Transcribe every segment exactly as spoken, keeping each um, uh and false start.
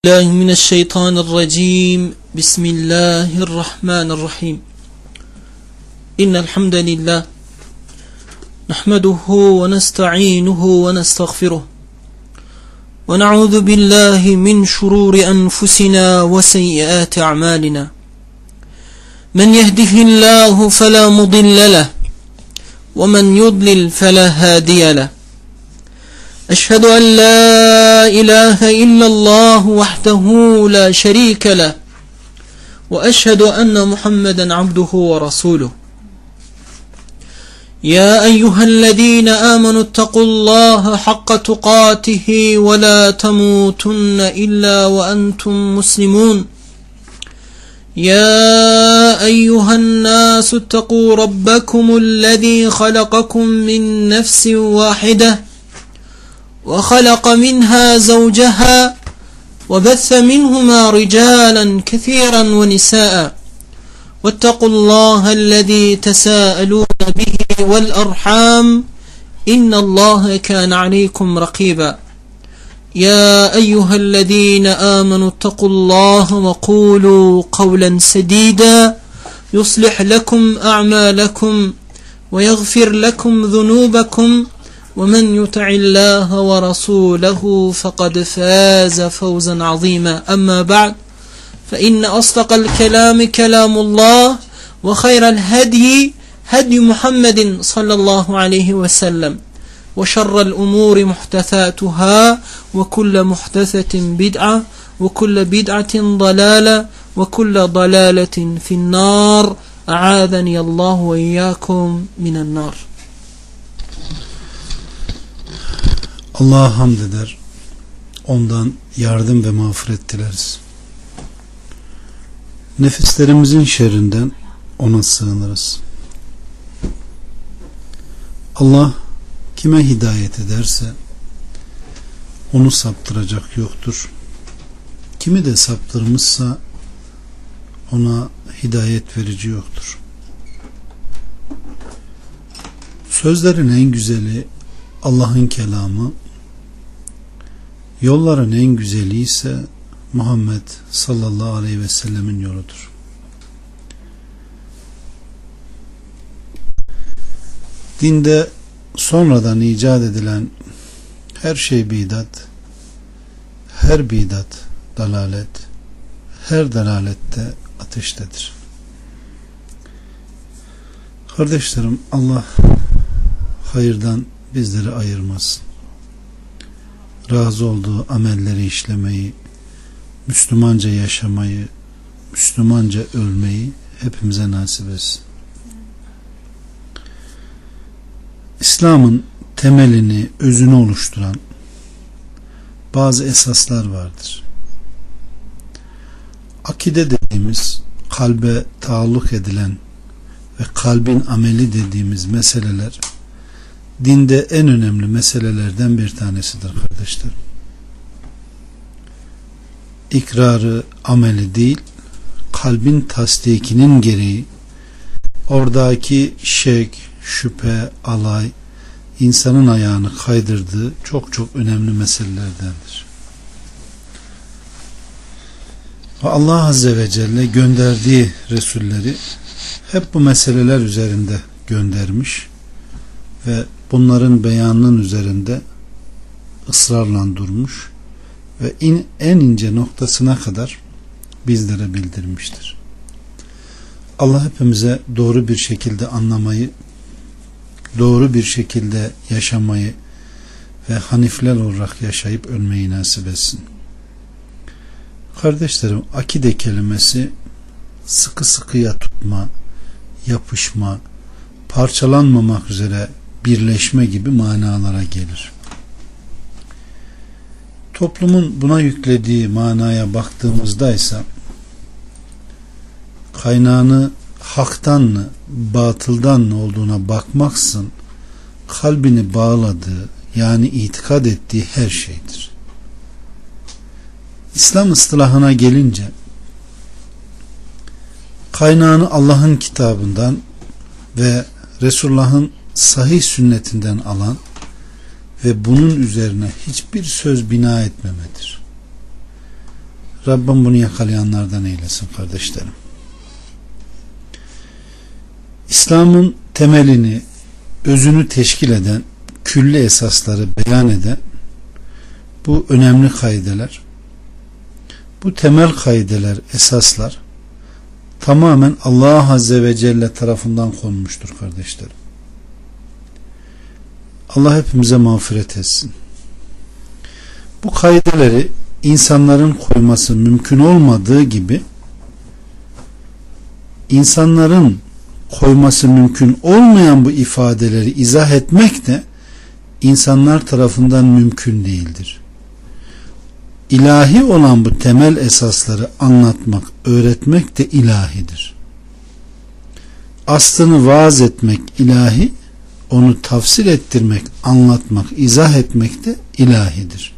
الله من الشيطان الرجيم بسم الله الرحمن الرحيم إن الحمد لله نحمده ونستعينه ونستغفره ونعوذ بالله من شرور أنفسنا وسيئات أعمالنا من يهده الله فلا مضل له ومن يضلل فلا هادي له أشهد أن لا إله إلا الله وحده لا شريك له وأشهد أن محمدا عبده ورسوله يا أيها الذين آمنوا اتقوا الله حق تقاته ولا تموتن إلا وأنتم مسلمون يا أيها الناس اتقوا ربكم الذي خلقكم من نفس واحدة وخلق منها زوجها وبث منهما رجالا كثيرا ونساء واتقوا الله الذي تساءلون به والأرحام إن الله كان عليكم رقيبا يا أيها الذين آمنوا اتقوا الله وقولوا قولا سديدا يصلح لكم أعمالكم ويغفر لكم ذنوبكم ومن يطع الله ورسوله فقد فاز فوزا عظيما أما بعد فإن أصدق الكلام كلام الله وخير الهدي هدي محمد صلى الله عليه وسلم وشر الأمور محدثاتها وكل محدثة بدعة وكل بدعة ضلالة وكل ضلالة في النار أعاذني الله وإياكم من النار. Allah'a hamd eder, ondan yardım ve mağfiret dileriz. Nefislerimizin şerrinden ona sığınırız. Allah kime hidayet ederse onu saptıracak yoktur. Kimi de saptırmışsa ona hidayet verici yoktur. Sözlerin en güzeli Allah'ın kelamı, yolların en güzeli ise Muhammed sallallahu aleyhi ve sellemin yoludur. Dinde sonradan icat edilen her şey bidat, her bidat dalalet, her dalalette ateştedir. Kardeşlerim, Allah hayırdan bizleri ayırmasın. Razı olduğu amelleri işlemeyi, Müslümanca yaşamayı, Müslümanca ölmeyi hepimize nasip etsin. İslam'ın temelini, özünü oluşturan bazı esaslar vardır. Akide dediğimiz, kalbe taalluk edilen ve kalbin ameli dediğimiz meseleler dinde en önemli meselelerden bir tanesidir kardeşlerim. İkrarı, ameli değil, kalbin tasdikinin gereği oradaki şek, şüphe, alay insanın ayağını kaydırdığı çok çok önemli meselelerdendir. Ve Allah Azze ve Celle gönderdiği Resulleri hep bu meseleler üzerinde göndermiş ve bunların beyanının üzerinde ısrarla durmuş ve in, en ince noktasına kadar bizlere bildirmiştir. Allah hepimize doğru bir şekilde anlamayı, doğru bir şekilde yaşamayı ve hanifler olarak yaşayıp ölmeyi nasip etsin. Kardeşlerim, akide kelimesi sıkı sıkıya tutma, yapışma, parçalanmamak üzere birleşme gibi manalara gelir. Toplumun buna yüklediği manaya baktığımızda ise kaynağını haktan mı, batıldan mı olduğuna bakmaksın kalbini bağladığı, yani itikad ettiği her şeydir. İslam ıstılahına gelince kaynağını Allah'ın kitabından ve Resulullah'ın sahih sünnetinden alan ve bunun üzerine hiçbir söz bina etmemedir. Rabbim bunu yakalayanlardan eylesin kardeşlerim. İslam'ın temelini, özünü teşkil eden, külli esasları beyan eden bu önemli kaideler, bu temel kaideler, esaslar tamamen Allah Azze ve Celle tarafından konmuştur kardeşlerim. Allah hepimize mağfiret etsin. Bu kaideleri insanların koyması mümkün olmadığı gibi insanların koyması mümkün olmayan bu ifadeleri izah etmek de insanlar tarafından mümkün değildir. İlahi olan bu temel esasları anlatmak, öğretmek de ilahidir. Aslını vaaz etmek ilahi, onu tafsir ettirmek, anlatmak, izah etmek de ilahidir.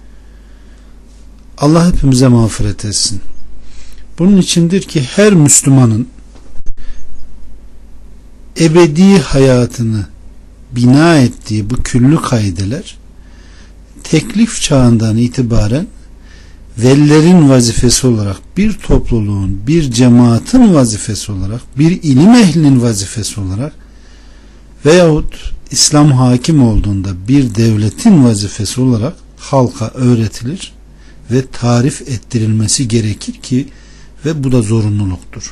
Allah hepimize mağfiret etsin. Bunun içindir ki her Müslümanın ebedi hayatını bina ettiği bu küllü kaideler teklif çağından itibaren velilerin vazifesi olarak, bir topluluğun, bir cemaatin vazifesi olarak, bir ilim ehlinin vazifesi olarak veyahut İslam hakim olduğunda bir devletin vazifesi olarak halka öğretilir ve tarif ettirilmesi gerekir ki ve bu da zorunluluktur.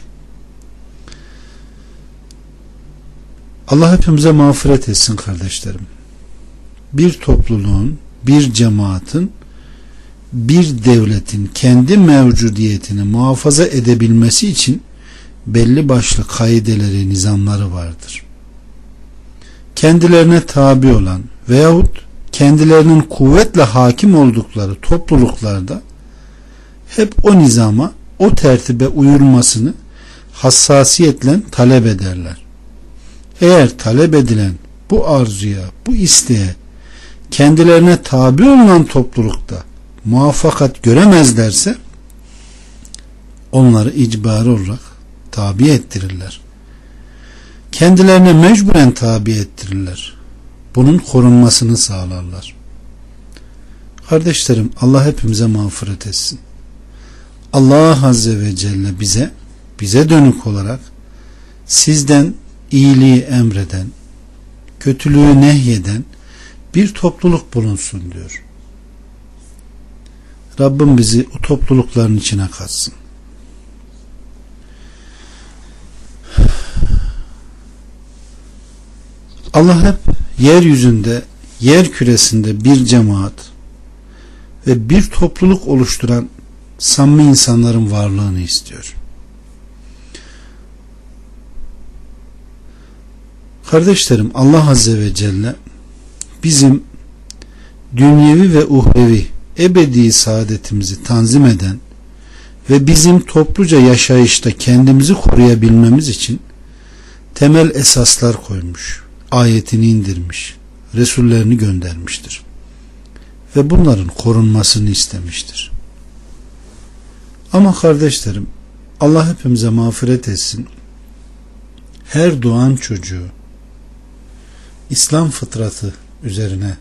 Allah hepimize mağfiret etsin kardeşlerim. Bir topluluğun, bir cemaatin, bir devletin kendi mevcudiyetini muhafaza edebilmesi için belli başlı kaideleri, nizamları vardır. Kendilerine tabi olan veyahut kendilerinin kuvvetle hakim oldukları topluluklarda hep o nizama, o tertibe uyulmasını hassasiyetle talep ederler. Eğer talep edilen bu arzuya, bu isteğe kendilerine tabi olunan toplulukta muvaffakat göremezlerse onları icbari olarak tabi ettirirler. Kendilerine mecburen tabi ettirirler. Bunun korunmasını sağlarlar. Kardeşlerim, Allah hepimize mağfiret etsin. Allah Azze ve Celle bize, bize dönük olarak sizden iyiliği emreden, kötülüğü nehyeden bir topluluk bulunsun diyor. Rabbim bizi o toplulukların içine katsın. Allah hep yeryüzünde, yer küresinde bir cemaat ve bir topluluk oluşturan samimi insanların varlığını istiyor. Kardeşlerim, Allah Azze ve Celle bizim dünyevi ve uhrevi ebedi saadetimizi tanzim eden ve bizim topluca yaşayışta kendimizi koruyabilmemiz için temel esaslar koymuş, ayetini indirmiş, Resullerini göndermiştir ve bunların korunmasını istemiştir. Ama kardeşlerim, Allah hepimize mağfiret etsin, her doğan çocuğu İslam fıtratı üzerine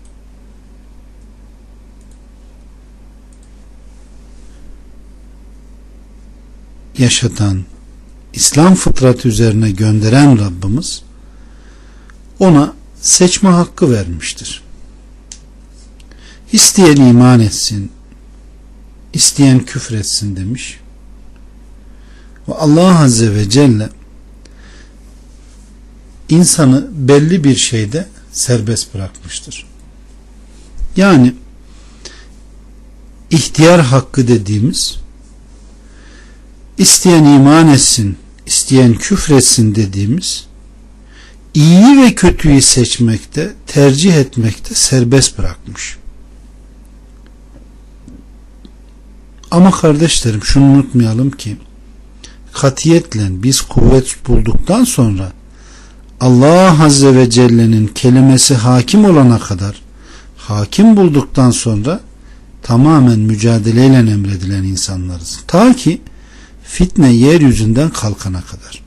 yaşatan, İslam fıtratı üzerine gönderen Rabbimiz ona seçme hakkı vermiştir. İsteyen iman etsin, isteyen küfretsin demiş. Ve Allah Azze ve Celle insanı belli bir şeyde serbest bırakmıştır. Yani ihtiyar hakkı dediğimiz, isteyen iman etsin, isteyen küfretsin dediğimiz, iyiyi ve kötüyü seçmekte, tercih etmekte serbest bırakmış. Ama kardeşlerim, şunu unutmayalım ki katiyetle biz kuvvet bulduktan sonra Allah Azze ve Celle'nin kelimesi hakim olana kadar, hakim bulduktan sonra tamamen mücadeleyle emredilen insanlarız. Ta ki fitne yeryüzünden kalkana kadar.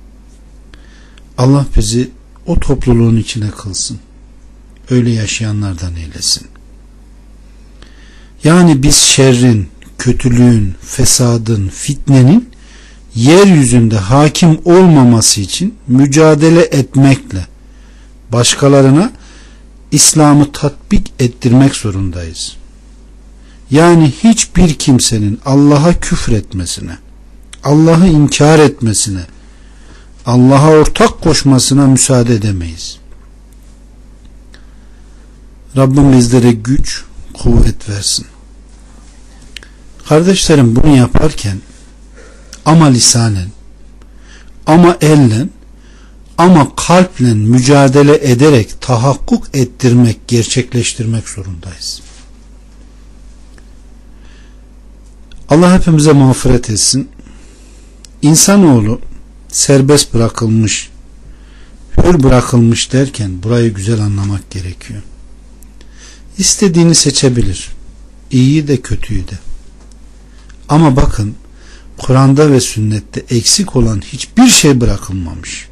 Allah bizi o topluluğun içine kılsın. Öyle yaşayanlardan eylesin. Yani biz şerrin, kötülüğün, fesadın, fitnenin yeryüzünde hakim olmaması için mücadele etmekle başkalarına İslam'ı tatbik ettirmek zorundayız. Yani hiçbir kimsenin Allah'a küfretmesine, Allah'ı inkar etmesine, Allah'a ortak koşmasına müsaade edemeyiz. Rabbim bizlere güç, kuvvet versin. Kardeşlerim, bunu yaparken ama lisanen, ama elle, ama kalple mücadele ederek tahakkuk ettirmek, gerçekleştirmek zorundayız. Allah hepimize mağfiret etsin. İnsanoğlu serbest bırakılmış, hür bırakılmış derken burayı güzel anlamak gerekiyor. İstediğini seçebilir. İyiyi de kötüyü de. Ama bakın, Kur'an'da ve sünnette eksik olan hiçbir şey bırakılmamış.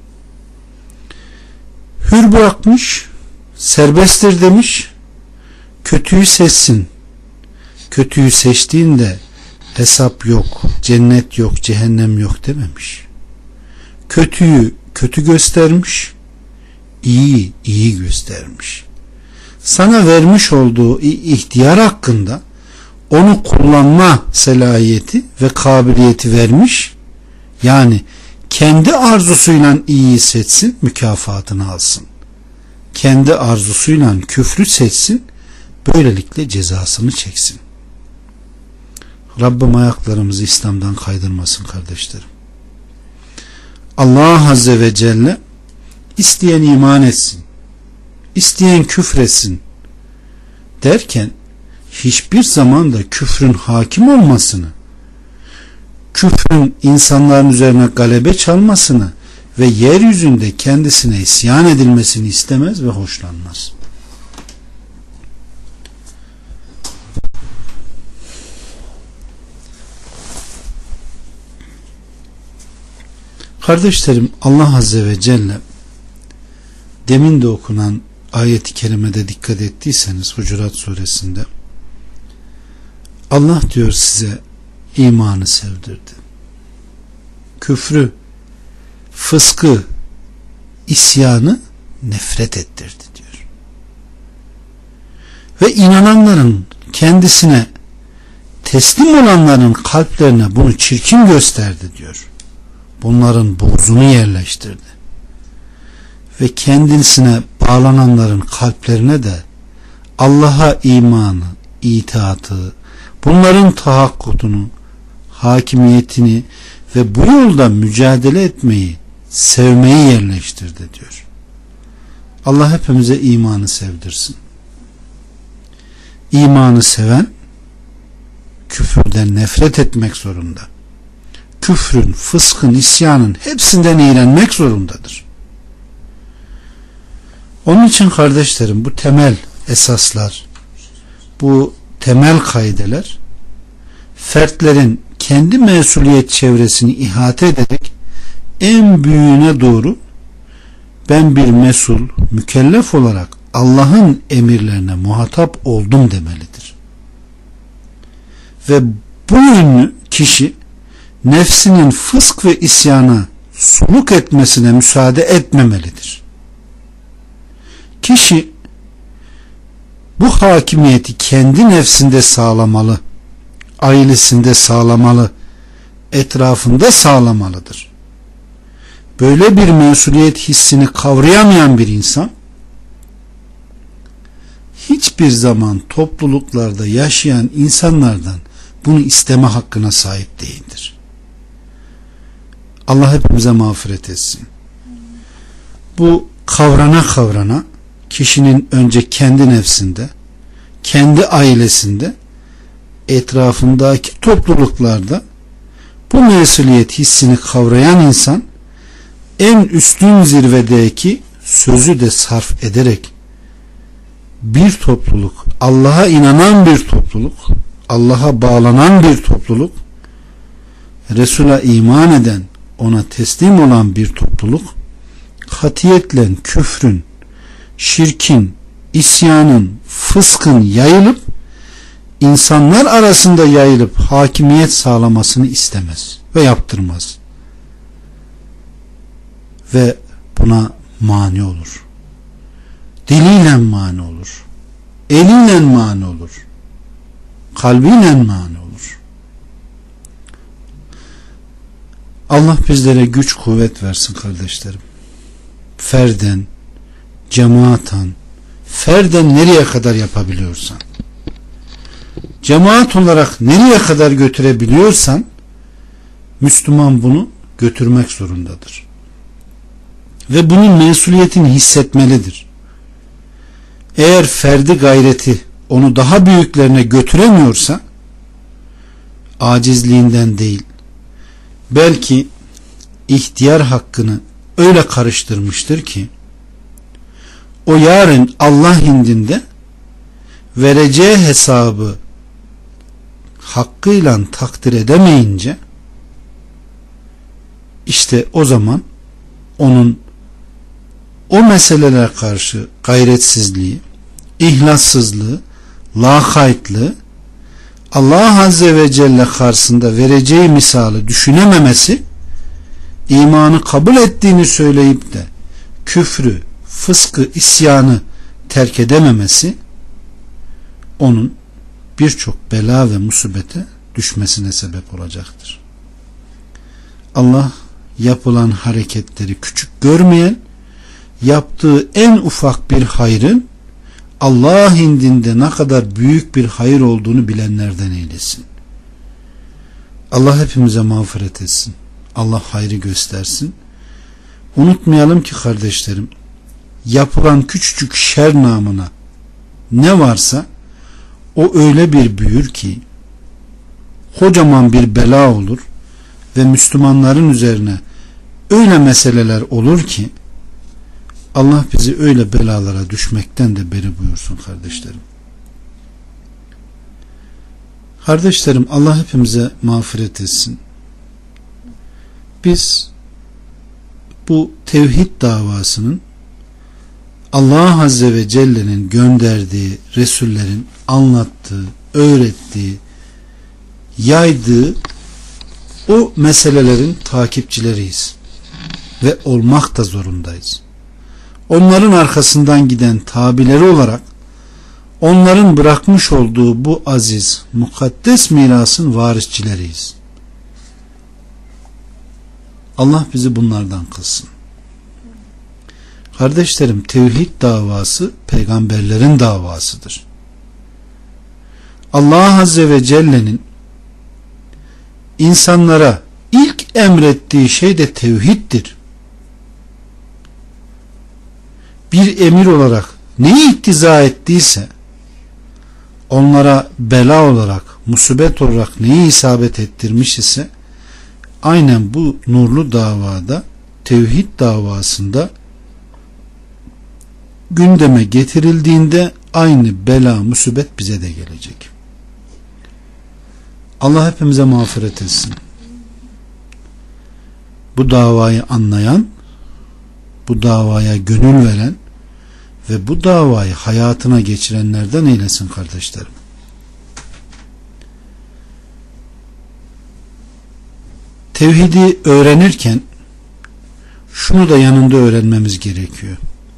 Hür bırakmış, serbesttir demiş, kötüyü seçsin. Kötüyü seçtiğinde hesap yok, cennet yok, cehennem yok dememiş. Kötüyü kötü göstermiş, iyiyi iyi göstermiş. Sana vermiş olduğu ihtiyar hakkında onu kullanma selahiyeti ve kabiliyeti vermiş. Yani kendi arzusuyla iyiyi seçsin, mükafatını alsın. Kendi arzusuyla küfrü seçsin, böylelikle cezasını çeksin. Rabbim ayaklarımızı İslam'dan kaydırmasın kardeşlerim. Allah Azze ve Celle isteyen iman etsin, isteyen küfretsin derken hiçbir zaman da küfrün hakim olmasını, küfrün insanların üzerine galebe çalmasını ve yeryüzünde kendisine isyan edilmesini istemez ve hoşlanmaz. Kardeşlerim, Allah Azze ve Celle demin de okunan ayet-i kerimede dikkat ettiyseniz Hucurat suresinde Allah diyor size imanı sevdirdi. Küfrü, fıskı, isyanı nefret ettirdi diyor. Ve inananların kendisine teslim olanların kalplerine bunu çirkin gösterdi diyor. Bunların buğzunu yerleştirdi. Ve kendisine bağlananların kalplerine de Allah'a imanı, itaatı, bunların tahakkudunu, hakimiyetini ve bu yolda mücadele etmeyi, sevmeyi yerleştirdi diyor. Allah hepimize imanı sevdirsin. İmanı seven küfürden nefret etmek zorunda. Küfrün, fıskın, isyanın hepsinden iğrenmek zorundadır. Onun için kardeşlerim, bu temel esaslar, bu temel kaideler fertlerin kendi mesuliyet çevresini ihate ederek en büyüğüne doğru ben bir mesul, mükellef olarak Allah'ın emirlerine muhatap oldum demelidir. Ve bu yönlü kişi nefsinin fısk ve isyana suluk etmesine müsaade etmemelidir. Kişi bu hakimiyeti kendi nefsinde sağlamalı, ailesinde sağlamalı, etrafında sağlamalıdır. Böyle bir mesuliyet hissini kavrayamayan bir insan hiçbir zaman topluluklarda yaşayan insanlardan bunu isteme hakkına sahip değildir. Allah hepimize mağfiret etsin. Bu kavrana kavrana kişinin önce kendi nefsinde, kendi ailesinde, etrafındaki topluluklarda bu mesuliyet hissini kavrayan insan en üstün zirvedeki sözü de sarf ederek bir topluluk, Allah'a inanan bir topluluk, Allah'a bağlanan bir topluluk, Resul'a iman eden, ona teslim olan bir topluluk katiyetle küfrün, şirkin, isyanın, fıskın yayılıp insanlar arasında yayılıp hakimiyet sağlamasını istemez ve yaptırmaz. Ve buna mani olur. Diliyle mani olur. Eliyle mani olur. Kalbiyle mani olur. Allah bizlere güç kuvvet versin kardeşlerim. Ferden, cemaatan, ferden nereye kadar yapabiliyorsan, cemaat olarak nereye kadar götürebiliyorsan, Müslüman bunu götürmek zorundadır. Ve bunun mesuliyetini hissetmelidir. Eğer ferdi gayreti onu daha büyüklerine götüremiyorsa, acizliğinden değil, belki ihtiyar hakkını öyle karıştırmıştır ki, o yarın Allah indinde vereceği hesabı hakkıyla takdir edemeyince, işte o zaman onun o meselelere karşı gayretsizliği, ihlassızlığı, lakaytlığı, Allah Azze ve Celle karşısında vereceği misali düşünememesi, imanı kabul ettiğini söyleyip de küfrü, fıskı, isyanı terk edememesi, onun birçok bela ve musibete düşmesine sebep olacaktır. Allah yapılan hareketleri küçük görmeyen, yaptığı en ufak bir hayrın Allah indinde ne kadar büyük bir hayır olduğunu bilenlerden eylesin. Allah hepimize mağfiret etsin. Allah hayrı göstersin. Unutmayalım ki kardeşlerim, yapılan küçücük şer namına ne varsa o öyle bir büyür ki kocaman bir bela olur ve Müslümanların üzerine öyle meseleler olur ki Allah bizi öyle belalara düşmekten de beri buyursun kardeşlerim. Kardeşlerim, Allah hepimize mağfiret etsin. Biz bu tevhid davasının Allah Azze ve Celle'nin gönderdiği Resullerin anlattığı, öğrettiği, yaydığı o meselelerin takipçileriyiz ve olmak da zorundayız. Onların arkasından giden tabileri olarak onların bırakmış olduğu bu aziz, mukaddes mirasın varisçileriyiz. Allah bizi bunlardan kılsın. Kardeşlerim, tevhid davası peygamberlerin davasıdır. Allah Azze ve Celle'nin insanlara ilk emrettiği şey de tevhiddir. Bir emir olarak neyi iktiza ettiyse, onlara bela olarak, musibet olarak neyi isabet ettirmiş ise, aynen bu nurlu davada, tevhid davasında gündeme getirildiğinde aynı bela, musibet bize de gelecek. Allah hepimize mağfiret etsin. Bu davayı anlayan, bu davaya gönül veren ve bu davayı hayatına geçirenlerden eylesin kardeşlerim. Tevhidi öğrenirken şunu da yanında öğrenmemiz gerekiyor.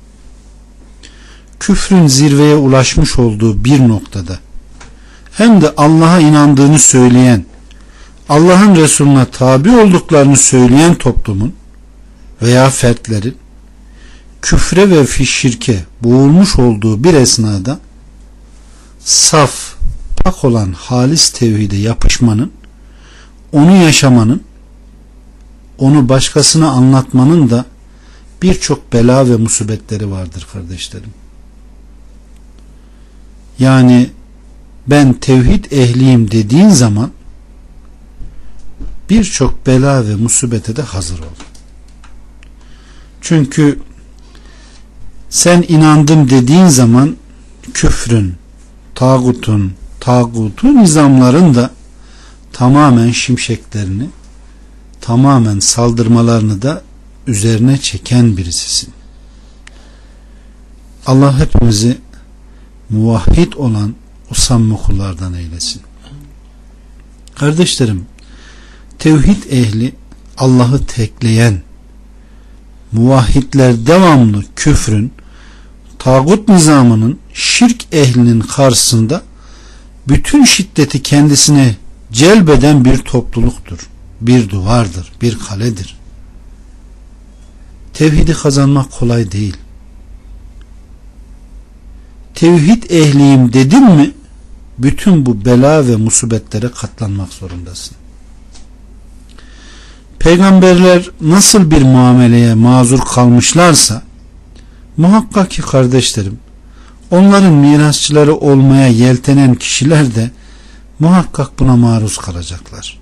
Küfrün zirveye ulaşmış olduğu bir noktada hem de Allah'a inandığını söyleyen, Allah'ın Resulüne tabi olduklarını söyleyen toplumun veya fertlerin küfre ve şirke boğulmuş olduğu bir esnada saf, pak olan halis tevhide yapışmanın, onu yaşamanın, onu başkasına anlatmanın da birçok bela ve musibetleri vardır kardeşlerim. Yani ben tevhid ehliyim dediğin zaman birçok bela ve musibete de hazır ol. Çünkü sen inandım dediğin zaman küfrün, tağutun, tağutu nizamların da tamamen şimşeklerini, tamamen saldırmalarını da üzerine çeken birisisin. Allah hepimizi muvahhid olan o samimi kullardan eylesin. Kardeşlerim, tevhid ehli, Allah'ı tekleyen muvahhidler devamlı küfrün, tağut nizamının, şirk ehlinin karşısında bütün şiddeti kendisine celbeden bir topluluktur. Bir duvardır, bir kaledir. Tevhidi kazanmak kolay değil. Tevhid ehliyim dedin mi, bütün bu bela ve musibetlere katlanmak zorundasın. Peygamberler nasıl bir muameleye mazur kalmışlarsa, muhakkak ki kardeşlerim, onların mirasçıları olmaya yeltenen kişiler de muhakkak buna maruz kalacaklar.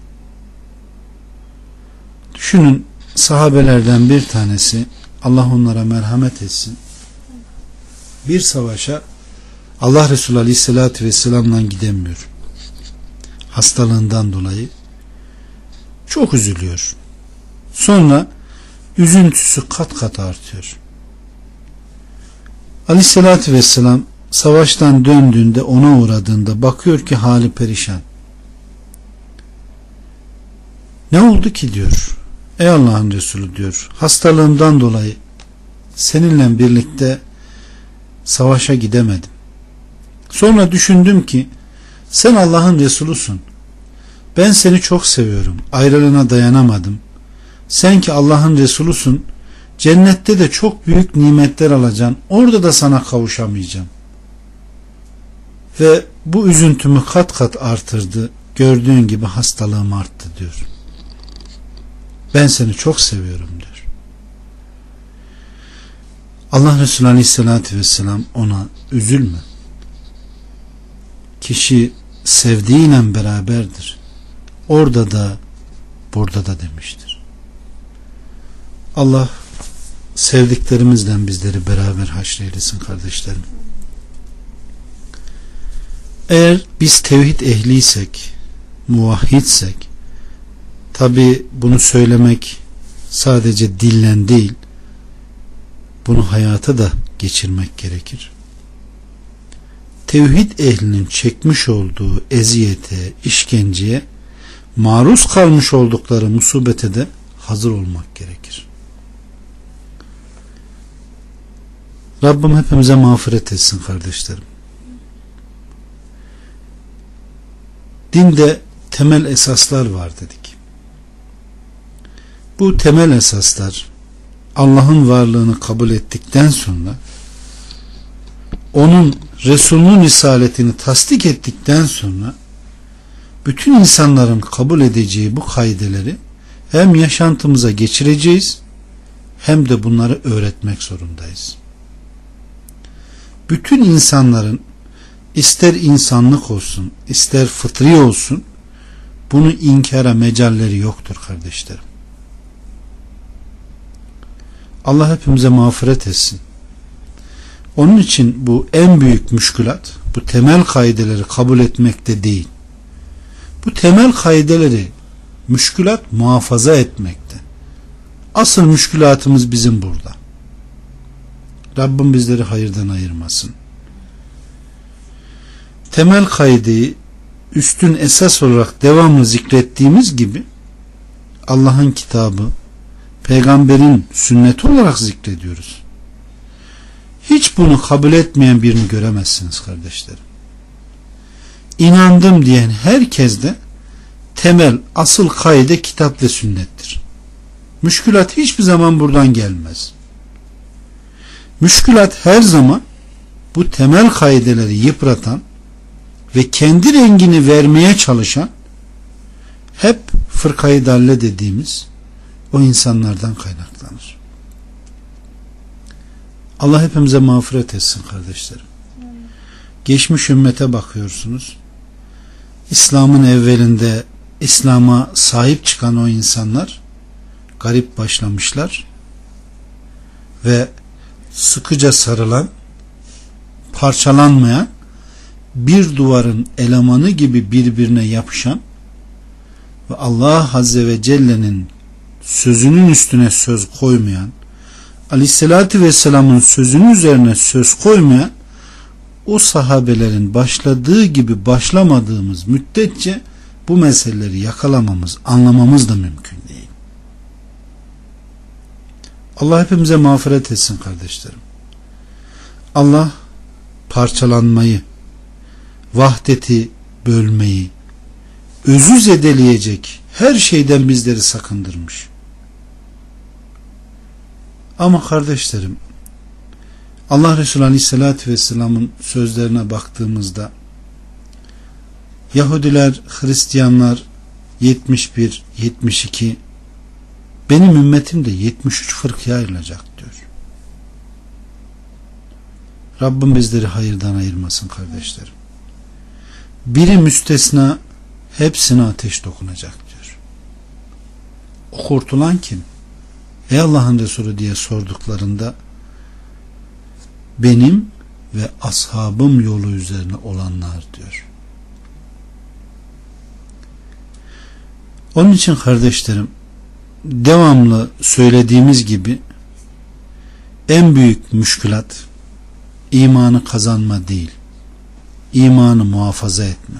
Düşünün, sahabelerden bir tanesi, Allah onlara merhamet etsin, bir savaşa Allah Resulü Aleyhisselatü Vesselam'la gidemiyor. Hastalığından dolayı çok üzülüyor. Sonra üzüntüsü kat kat artıyor. Aleyhisselatü Vesselam savaştan döndüğünde, ona uğradığında bakıyor ki hali perişan. Ne oldu ki diyor. Ey Allah'ın Resulü diyor, hastalığımdan dolayı seninle birlikte savaşa gidemedim. Sonra düşündüm ki sen Allah'ın Resulusun. Ben seni çok seviyorum. Ayrılığına dayanamadım. Sen ki Allah'ın Resulusun, cennette de çok büyük nimetler alacaksın. Orada da sana kavuşamayacağım. Ve bu üzüntümü kat kat artırdı. Gördüğün gibi hastalığım arttı diyor. Ben seni çok seviyorum diyor. Allah Resulü Aleyhisselatü Vesselam ona üzülme. Kişi sevdiğiyle beraberdir. Orada da burada da demiştir. Allah sevdiklerimizden bizleri beraber haşreylesin kardeşlerim. Eğer biz tevhid ehliysek, muvahhidsek, tabi bunu söylemek sadece dillen değil, bunu hayata da geçirmek gerekir. Tevhid ehlinin çekmiş olduğu eziyete, işkenceye, maruz kalmış oldukları musibete de hazır olmak gerekir. Rabbim hepimize mağfiret etsin kardeşlerim. Dinde temel esaslar var dedik. Bu temel esaslar Allah'ın varlığını kabul ettikten sonra, onun Resulünün risaletini tasdik ettikten sonra bütün insanların kabul edeceği bu kaideleri hem yaşantımıza geçireceğiz hem de bunları öğretmek zorundayız. Bütün insanların, ister insanlık olsun, ister fıtri olsun, bunu inkara mecalleri yoktur kardeşlerim. Allah hepimize mağfiret etsin. Onun için bu en büyük müşkülat, bu temel kaideleri kabul etmekte değil. Bu temel kaideleri müşkülat muhafaza etmekte. Asıl müşkülatımız bizim burada. Rabbim bizleri hayırdan ayırmasın. Temel kaideyi üstün esas olarak devamlı zikrettiğimiz gibi Allah'ın kitabı, peygamberin sünneti olarak zikrediyoruz. Hiç bunu kabul etmeyen birini göremezsiniz kardeşlerim. İnandım diyen herkes de temel, asıl kaide kitap ve sünnettir. Müşkülat hiçbir zaman buradan gelmez. Müşkülat her zaman bu temel kaideleri yıpratan ve kendi rengini vermeye çalışan, hep fırkayı dalle dediğimiz o insanlardan kaynaklanır. Allah hepimize mağfiret etsin kardeşlerim. Geçmiş ümmete bakıyorsunuz. İslam'ın evvelinde İslam'a sahip çıkan o insanlar garip başlamışlar ve sıkıca sarılan, parçalanmayan, bir duvarın elemanı gibi birbirine yapışan ve Allah Azze ve Celle'nin sözünün üstüne söz koymayan, Aleyhisselatü Vesselam'ın sözünün üzerine söz koymayan o sahabelerin başladığı gibi başlamadığımız müddetçe bu meseleleri yakalamamız, anlamamız da mümkün değil. Allah hepimize mağfiret etsin kardeşlerim. Allah parçalanmayı, vahdeti bölmeyi, özü zedeleyecek her şeyden bizleri sakındırmış. Ama kardeşlerim, Allah Resulü Aleyhisselatü Vesselam'ın sözlerine baktığımızda Yahudiler, Hristiyanlar yetmiş bir, yetmiş iki, benim ümmetim de yetmiş üç fırkaya ayrılacak diyor. Rabbim bizleri hayırdan ayırmasın kardeşlerim. Biri müstesna, hepsine ateş dokunacak diyor. O kurtulan kim? Ey Allah'ın Resulü diye sorduklarında benim ve ashabım yolu üzerine olanlar diyor. Onun için kardeşlerim, devamlı söylediğimiz gibi en büyük müşkülat imanı kazanma değil, imanı muhafaza etme.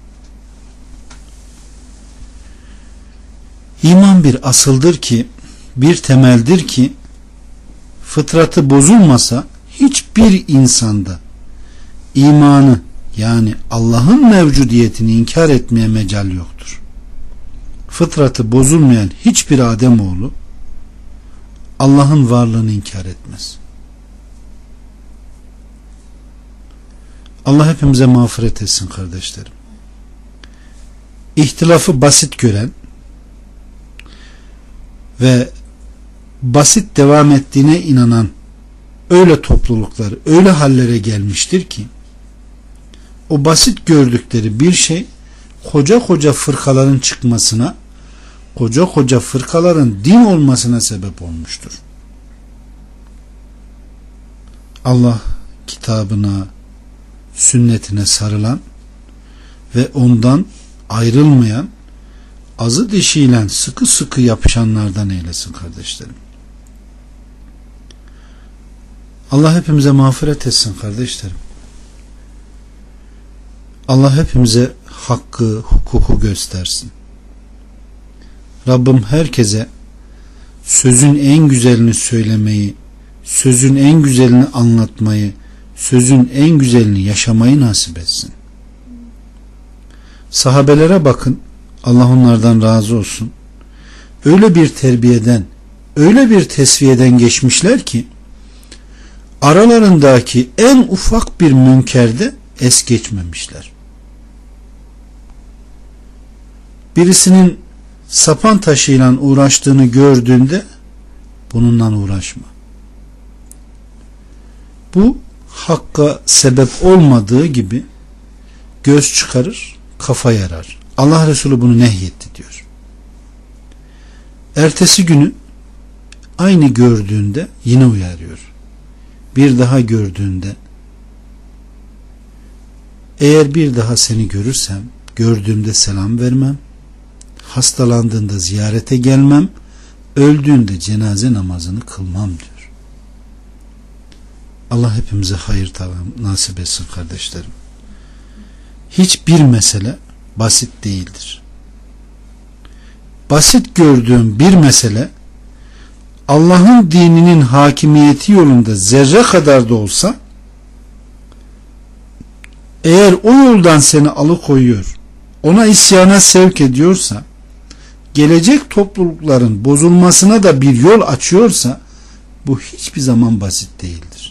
İman bir asıldır ki, bir temeldir ki fıtratı bozulmasa hiçbir insanda imanı, yani Allah'ın mevcudiyetini inkar etmeye mecal yoktur. Fıtratı bozulmayan hiçbir ademoğlu Allah'ın varlığını inkar etmez. Allah hepimize mağfiret etsin kardeşlerim. İhtilafı basit gören ve basit devam ettiğine inanan öyle topluluklar, öyle hallere gelmiştir ki o basit gördükleri bir şey koca koca fırkaların çıkmasına, koca koca fırkaların din olmasına sebep olmuştur. Allah kitabına, sünnetine sarılan ve ondan ayrılmayan, azı dişiyle sıkı sıkı yapışanlardan eylesin kardeşlerim. Allah hepimize mağfiret etsin kardeşlerim. Allah hepimize hakkı, hukuku göstersin. Rabbim herkese sözün en güzelini söylemeyi, sözün en güzelini anlatmayı, sözün en güzelini yaşamayı nasip etsin. Sahabelere bakın, Allah onlardan razı olsun. Öyle bir terbiyeden, öyle bir tesviyeden geçmişler ki aralarındaki en ufak bir münkerde es geçmemişler. Birisinin sapan taşıyla uğraştığını gördüğünde bununla uğraşma. Bu hakka sebep olmadığı gibi göz çıkarır, kafa yarar. Allah Resulü bunu nehyetti diyor. Ertesi günü aynı gördüğünde yine uyarıyor. Bir daha gördüğünde eğer bir daha seni görürsem gördüğümde selam vermem, hastalandığında ziyarete gelmem, öldüğünde cenaze namazını kılmam diyor. Allah hepimize hayır tamam nasip etsin kardeşlerim. Hiçbir mesele basit değildir. Basit gördüğüm bir mesele Allah'ın dininin hakimiyeti yolunda zerre kadar da olsa eğer o yoldan seni alıkoyuyor, ona isyana sevk ediyorsa, gelecek toplulukların bozulmasına da bir yol açıyorsa bu hiçbir zaman basit değildir.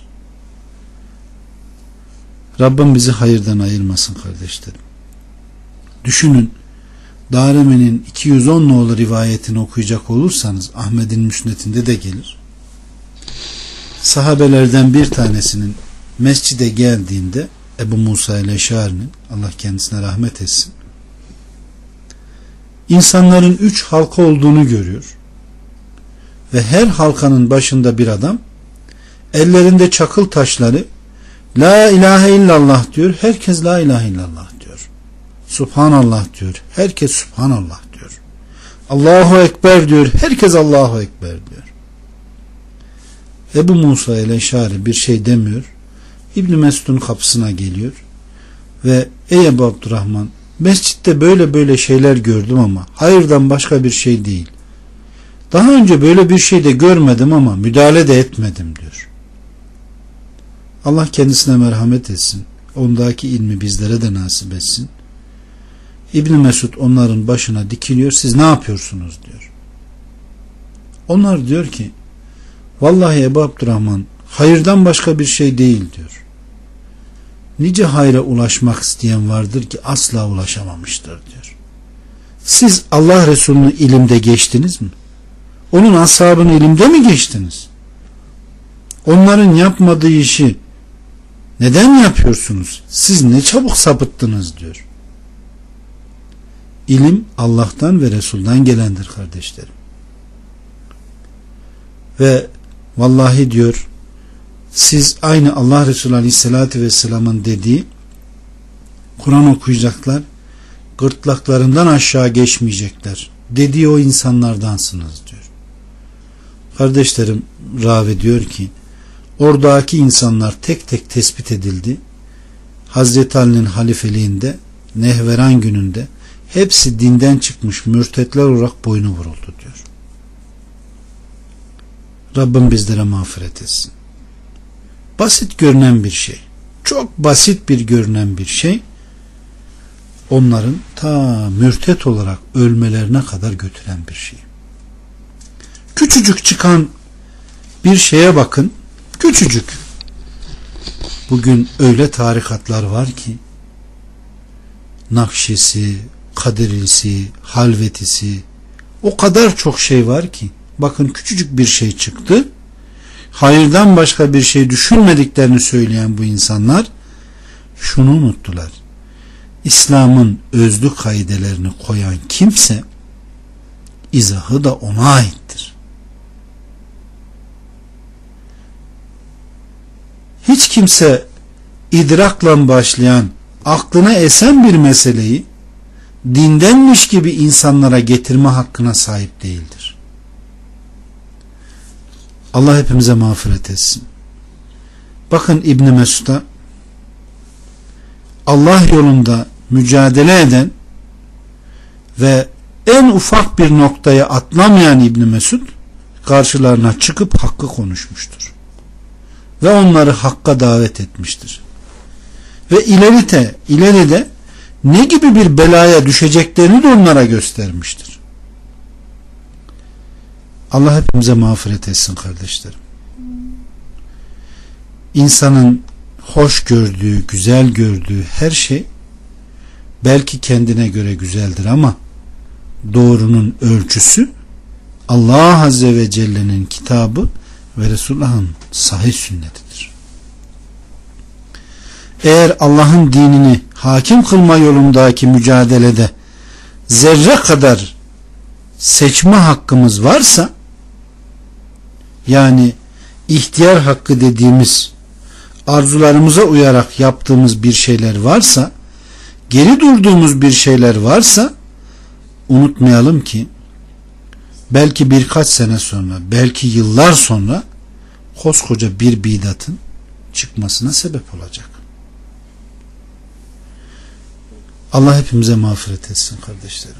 Rabbim bizi hayırdan ayırmasın kardeşlerim. Düşünün, Darimi'nin iki yüz on nolu rivayetini okuyacak olursanız Ahmet'in Müsned'inde de gelir. Sahabelerden bir tanesinin mescide geldiğinde Ebu Musa el-Eşari'nin, Allah kendisine rahmet etsin, insanların üç halka olduğunu görüyor ve her halkanın başında bir adam ellerinde çakıl taşları La ilahe illallah diyor. Herkes la ilahe illallah diyor. Subhanallah diyor. Herkes Subhanallah diyor. Allahu Ekber diyor. Herkes Allahu Ekber diyor. Ebu Musa el-Eşari bir şey demiyor. İbn Mesud'un kapısına geliyor ve ey Ebu Abdurrahman, mescitte böyle böyle şeyler gördüm ama hayırdan başka bir şey değil. Daha önce böyle bir şey de görmedim ama müdahale de etmedim diyor. Allah kendisine merhamet etsin. Ondaki ilmi bizlere de nasip etsin. İbn Mesud onların başına dikiliyor. Siz ne yapıyorsunuz diyor. Onlar diyor ki vallahi Ebu Abdurrahman, hayırdan başka bir şey değil diyor. Nice hayra ulaşmak isteyen vardır ki asla ulaşamamıştır diyor. Siz Allah Resulü'nü ilimde geçtiniz mi? Onun ashabını ilimde mi geçtiniz? Onların yapmadığı işi neden yapıyorsunuz? Siz ne çabuk sapıttınız diyor. İlim Allah'tan ve Resul'dan gelendir kardeşlerim. Ve vallahi diyor, siz aynı Allah Resulü Aleyhisselatü Vesselam'ın dediği Kur'an okuyacaklar, gırtlaklarından aşağı geçmeyecekler dediği o insanlardansınız diyor. Kardeşlerim, ravi diyor ki oradaki insanlar tek tek tespit edildi. Hazreti Ali'nin halifeliğinde Nehveran gününde hepsi dinden çıkmış mürtetler olarak boynu vuruldu diyor. Rabbim bizlere mağfiret etsin. Basit görünen bir şey, çok basit bir görünen bir şey, onların ta mürtet olarak ölmelerine kadar götüren bir şey. Küçücük çıkan bir şeye bakın, küçücük. Bugün öyle tarikatlar var ki Nakşisi, Kadirisi, Halvetisi, o kadar çok şey var ki bakın küçücük bir şey çıktı. Hayırdan başka bir şey düşünmediklerini söyleyen bu insanlar şunu unuttular. İslam'ın özlü kaidelerini koyan kimse izahı da ona aittir. Hiç kimse idrakla başlayan, aklına esen bir meseleyi dindenmiş gibi insanlara getirme hakkına sahip değildir. Allah hepimize mağfiret etsin. Bakın İbn Mesud'a, Allah yolunda mücadele eden ve en ufak bir noktaya atlamayan İbn Mesud karşılarına çıkıp hakkı konuşmuştur. Ve onları hakka davet etmiştir. Ve ileride, ileride ne gibi bir belaya düşeceklerini de onlara göstermiştir. Allah hepimize mağfiret etsin kardeşlerim. İnsanın hoş gördüğü, güzel gördüğü her şey belki kendine göre güzeldir ama doğrunun ölçüsü Allah Azze ve Celle'nin kitabı ve Resulullah'ın sahih sünnetidir. Eğer Allah'ın dinini hakim kılma yolundaki mücadelede zerre kadar seçme hakkımız varsa, yani ihtiyar hakkı dediğimiz arzularımıza uyarak yaptığımız bir şeyler varsa, geri durduğumuz bir şeyler varsa, unutmayalım ki belki birkaç sene sonra, belki yıllar sonra koskoca bir bidatın çıkmasına sebep olacak. Allah hepimize mağfiret etsin kardeşlerim.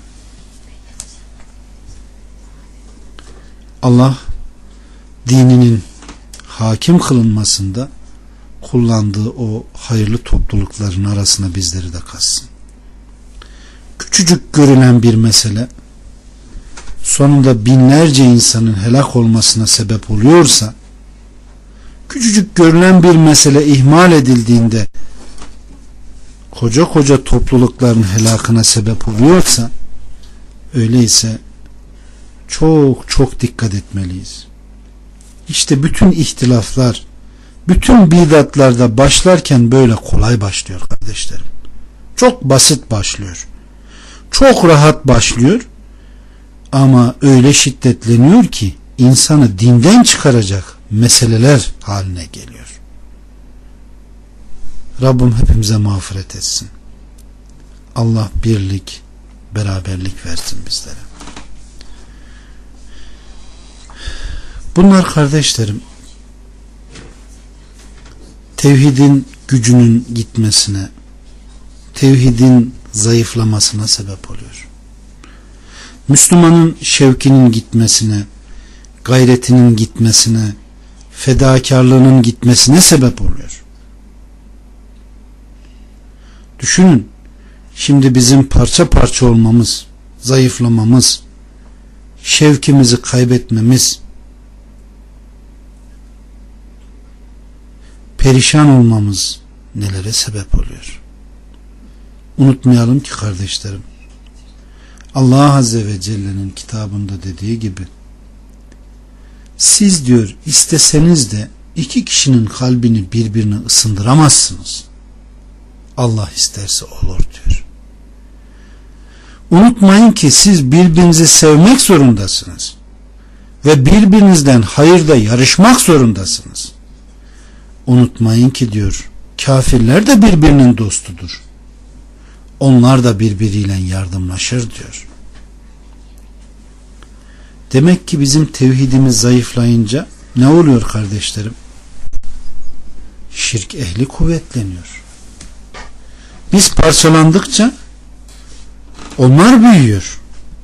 Allah dininin hakim kılınmasında kullandığı o hayırlı toplulukların arasına bizleri de katsın. Küçücük görülen bir mesele sonunda binlerce insanın helak olmasına sebep oluyorsa, küçücük görülen bir mesele ihmal edildiğinde koca koca toplulukların helakına sebep oluyorsa, öyleyse çok çok dikkat etmeliyiz. İşte bütün ihtilaflar, bütün bidatlarda başlarken böyle kolay başlıyor kardeşlerim. Çok basit başlıyor. Çok rahat başlıyor. Ama öyle şiddetleniyor ki insanı dinden çıkaracak meseleler haline geliyor. Rabbim hepimize mağfiret etsin. Allah birlik, beraberlik versin bizlere. Bunlar kardeşlerim tevhidin gücünün gitmesine, tevhidin zayıflamasına sebep oluyor. Müslümanın şevkinin gitmesine, gayretinin gitmesine, fedakarlığının gitmesine sebep oluyor. Düşünün, şimdi bizim parça parça olmamız, zayıflamamız, şevkimizi kaybetmemiz, perişan olmamız nelere sebep oluyor? Unutmayalım ki kardeşlerim, Allah Azze ve Celle'nin kitabında dediği gibi, siz diyor isteseniz de iki kişinin kalbini birbirine ısındıramazsınız. Allah isterse olur diyor. Unutmayın ki siz birbirinizi sevmek zorundasınız ve birbirinizden hayırda yarışmak zorundasınız. Unutmayın ki diyor, kafirler de birbirinin dostudur. Onlar da birbiriyle yardımlaşır diyor. Demek ki bizim tevhidimiz zayıflayınca ne oluyor kardeşlerim? Şirk ehli kuvvetleniyor. Biz parçalandıkça onlar büyüyor.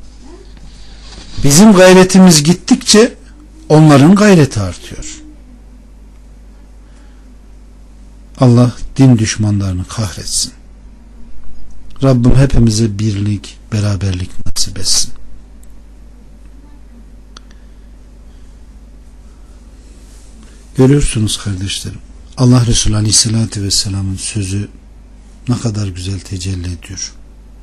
Bizim gayretimiz gittikçe onların gayreti artıyor. Allah din düşmanlarını kahretsin. Rabbim hepimize birlik, beraberlik nasip etsin. Görüyorsunuz kardeşlerim, Allah Resulü Aleyhisselatü Vesselam'ın sözü ne kadar güzel tecelli ediyor.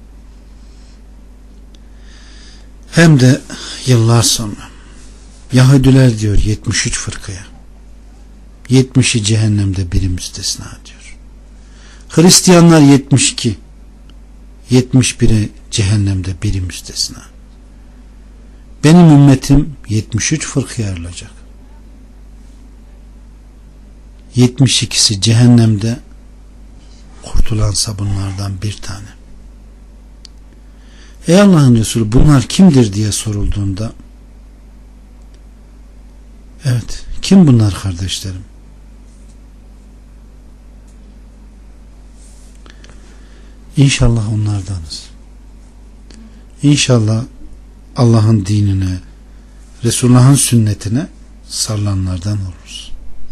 Hem de yıllar sonra. Yahudiler diyor yetmiş üç fırkaya, yetmişi cehennemde, biri müstesna diyor. Hristiyanlar yetmiş iki, yetmiş biri cehennemde, biri müstesna. Benim ümmetim yetmiş üç fırkaya ayrılacak. yetmiş ikisi cehennemde, kurtulansa bunlardan bir tane. Ey Allah'ın Resulü, bunlar kimdir diye sorulduğunda, evet, kim bunlar kardeşlerim? İnşallah onlardanız. İnşallah Allah'ın dinine, Resulullah'ın sünnetine sarılanlardan oluruz.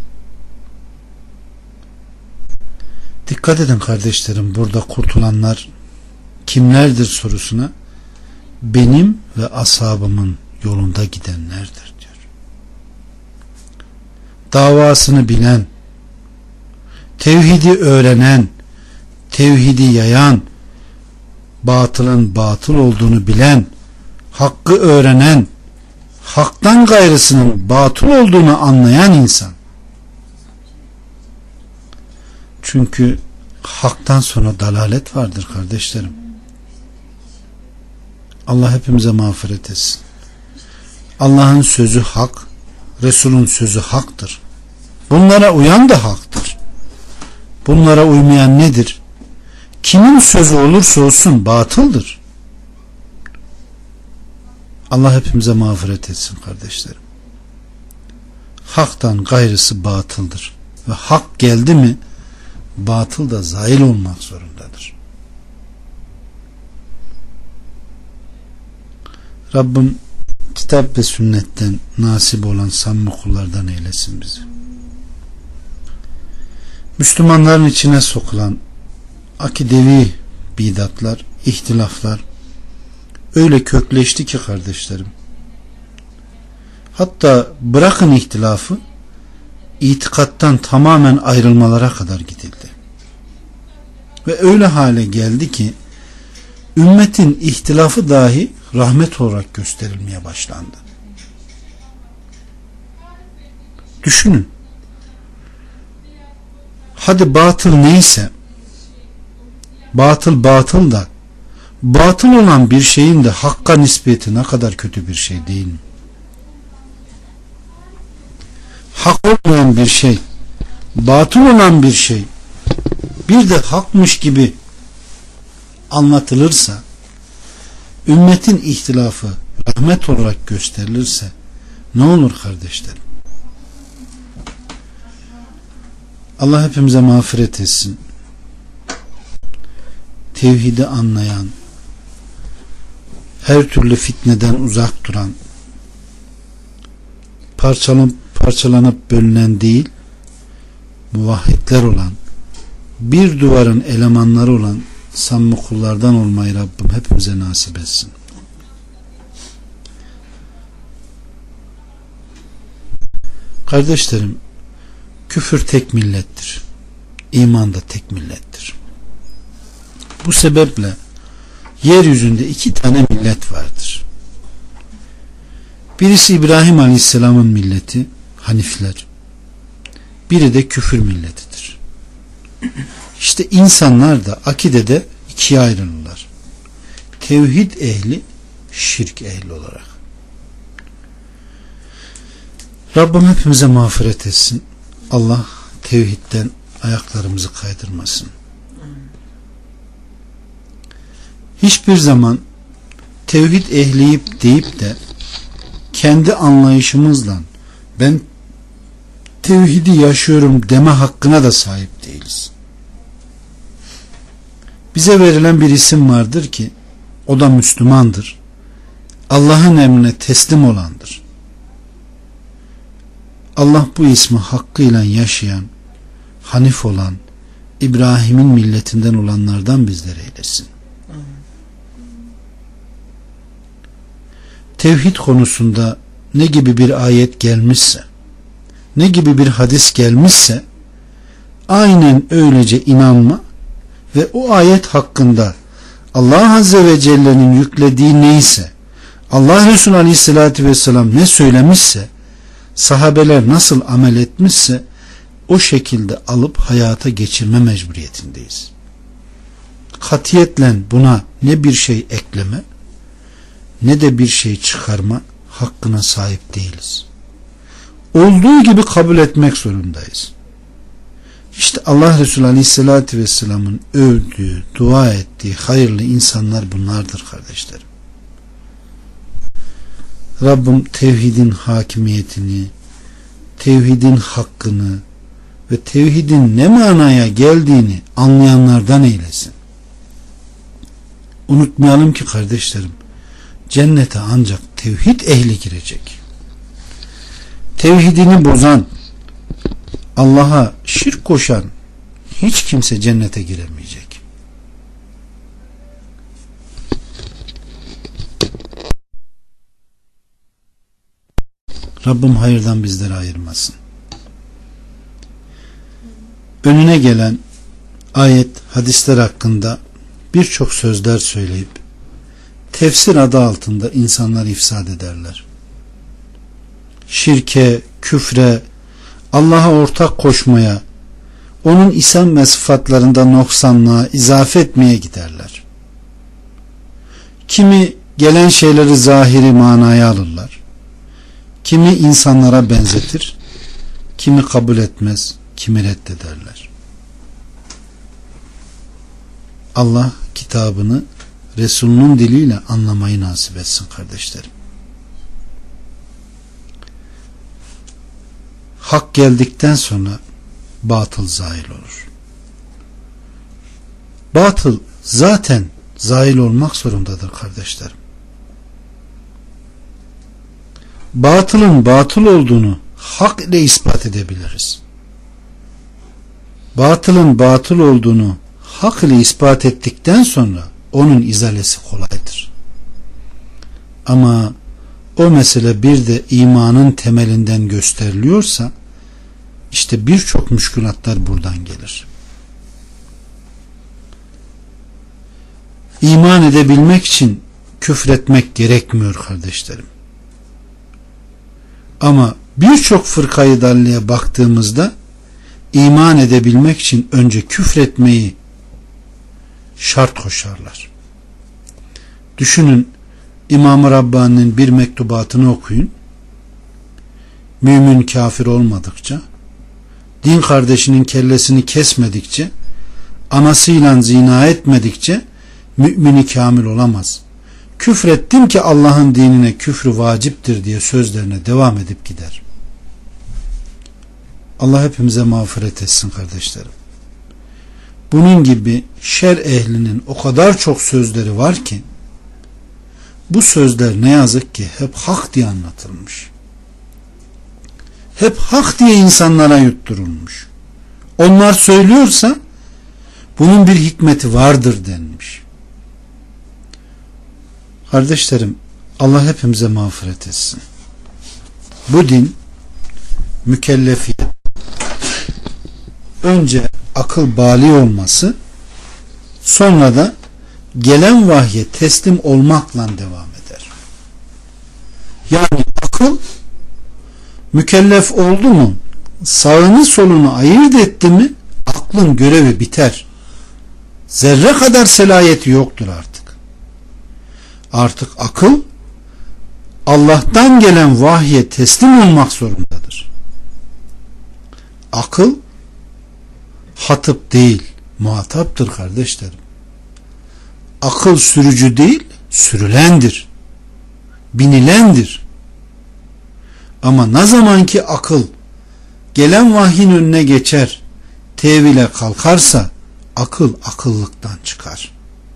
Dikkat edin kardeşlerim, burada kurtulanlar kimlerdir sorusuna, benim ve ashabımın yolunda gidenlerdir diyor. Davasını bilen, tevhidi öğrenen, tevhidi yayan, batılın batıl olduğunu bilen, hakkı öğrenen, haktan gayrısının batıl olduğunu anlayan insan. Çünkü haktan sonra dalalet vardır kardeşlerim. Allah hepimize mağfiret etsin. Allah'ın sözü hak, Resul'ün sözü haktır. Bunlara uyan da haktır. Bunlara uymayan nedir? Kimin sözü olursa olsun batıldır. Allah hepimize mağfiret etsin kardeşlerim. Haktan gayrısı batıldır. Ve hak geldi mi batıl da zail olmak zorundadır. Rabbim kitap ve sünnetten nasip olan samimi kullardan eylesin bizi. Müslümanların içine sokulan akidevi bidatlar, ihtilaflar öyle kökleşti ki kardeşlerim, hatta bırakın ihtilafı, itikattan tamamen ayrılmalara kadar gidildi. Ve öyle hale geldi ki ümmetin ihtilafı dahi rahmet olarak gösterilmeye başlandı. Düşünün. Hadi batıl neyse, batıl batıl da, batıl olan bir şeyin de hakka nispeti ne kadar kötü bir şey değil mi? Hak olmayan bir şey, batıl olan bir şey bir de hakmış gibi anlatılırsa, ümmetin ihtilafı rahmet olarak gösterilirse ne olur kardeşlerim? Allah hepimize mağfiret etsin. Tevhidi anlayan, her türlü fitneden uzak duran, parçalanıp, parçalanıp bölünen değil, muvahhidler olan, bir duvarın elemanları olan samimi kullardan olmayı Rabbim hepimize nasip etsin. Kardeşlerim, küfür tek millettir. İman da tek millettir. Bu sebeple yeryüzünde iki tane millet vardır. Birisi İbrahim Aleyhisselam'ın milleti, Hanifler. Biri de küfür milletidir. İşte insanlar da akidede ikiye ayrılırlar. Tevhid ehli, şirk ehli olarak. Rabbim hepimize mağfiret etsin. Allah tevhidden ayaklarımızı kaydırmasın. Hiçbir zaman tevhid ehliyip deyip de kendi anlayışımızla ben tevhidi yaşıyorum deme hakkına da sahip değiliz. Bize verilen bir isim vardır ki o da Müslümandır. Allah'ın emrine teslim olandır. Allah bu ismi hakkıyla yaşayan, Hanif olan, İbrahim'in milletinden olanlardan bizleri eylesin. Tevhid konusunda ne gibi bir ayet gelmişse, ne gibi bir hadis gelmişse aynen öylece inanma ve o ayet hakkında Allah Azze ve Celle'nin yüklediği neyse, Allah Resulü Aleyhisselatü Vesselam ne söylemişse, sahabeler nasıl amel etmişse o şekilde alıp hayata geçirme mecburiyetindeyiz. Katiyetle buna ne bir şey ekleme ne de bir şey çıkarma hakkına sahip değiliz. Olduğu gibi kabul etmek zorundayız. İşte Allah Resulü Aleyhisselatü Vesselam'ın övdüğü, dua ettiği hayırlı insanlar bunlardır kardeşlerim. Rabbim tevhidin hakimiyetini, tevhidin hakkını ve tevhidin ne manaya geldiğini anlayanlardan eylesin. Unutmayalım ki kardeşlerim, cennete ancak tevhid ehli girecek. Tevhidini bozan, Allah'a şirk koşan hiç kimse cennete giremeyecek. Rabbim hayırdan bizleri ayırmasın. Önüne gelen ayet, hadisler hakkında birçok sözler söyleyip tefsir adı altında insanlar ifsad ederler. Şirke, küfre, Allah'a ortak koşmaya, onun isim ve sıfatlarında noksanlığa izafe etmeye giderler. Kimi gelen şeyleri zahiri manaya alırlar. Kimi insanlara benzetir, kimi kabul etmez, kimi reddederler. Allah kitabını Resulünün diliyle anlamayı nasip etsin kardeşlerim. Hak geldikten sonra batıl zail olur. Batıl zaten zail olmak zorundadır kardeşlerim. Batılın batıl olduğunu hak ile ispat edebiliriz. Batılın batıl olduğunu hak ile ispat ettikten sonra onun izalesi kolaydır. Ama o mesele bir de imanın temelinden gösteriliyorsa işte birçok müşkülatlar buradan gelir. İman edebilmek için küfretmek gerekmiyor kardeşlerim. Ama birçok fırkayı dalliye baktığımızda iman edebilmek için önce küfretmeyi şart koşarlar. Düşünün, İmam-ı Rabbani'nin bir mektubatını okuyun. Mümin kafir olmadıkça, din kardeşinin kellesini kesmedikçe, anasıyla zina etmedikçe mümini kamil olamaz. Küfrettim ki Allah'ın dinine küfrü vaciptir diye sözlerine devam edip gider. Allah hepimize mağfiret etsin kardeşlerim. Bunun gibi şer ehlinin o kadar çok sözleri var ki bu sözler ne yazık ki hep hak diye anlatılmış. Hep hak diye insanlara yutturulmuş. Onlar söylüyorsa bunun bir hikmeti vardır denmiş. Kardeşlerim, Allah hepimize mağfiret etsin. Bu din mükellefiyet, önce akıl bali olması, sonra da gelen vahye teslim olmakla devam eder. Yani akıl mükellef oldu mu, sağını solunu ayırt etti mi, aklın görevi biter. Zerre kadar selayeti yoktur artık. Artık akıl Allah'tan gelen vahye teslim olmak zorundadır. Akıl hatıp değil, muhataptır kardeşlerim. Akıl sürücü değil, sürülendir. Binilendir. Ama ne zaman ki akıl gelen vahyin önüne geçer, tevile kalkarsa akıl akıllıktan çıkar.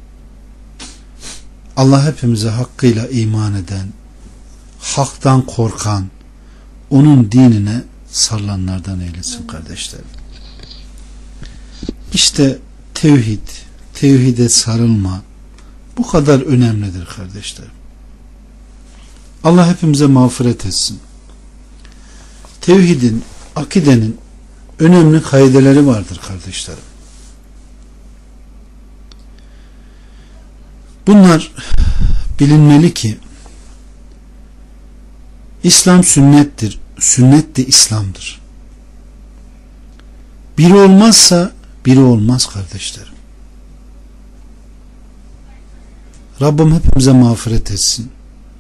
Allah hepimize hakkıyla iman eden, haktan korkan, onun dinine sarılanlardan eylesin kardeşlerim. İşte tevhid, tevhide sarılma bu kadar önemlidir kardeşlerim. Allah hepimize mağfiret etsin. Tevhidin, akidenin önemli kaideleri vardır kardeşlerim. Bunlar bilinmeli ki İslam sünnettir. Sünnet de İslam'dır. Biri olmazsa biri olmaz kardeşlerim. Rabbim hepimize mağfiret etsin.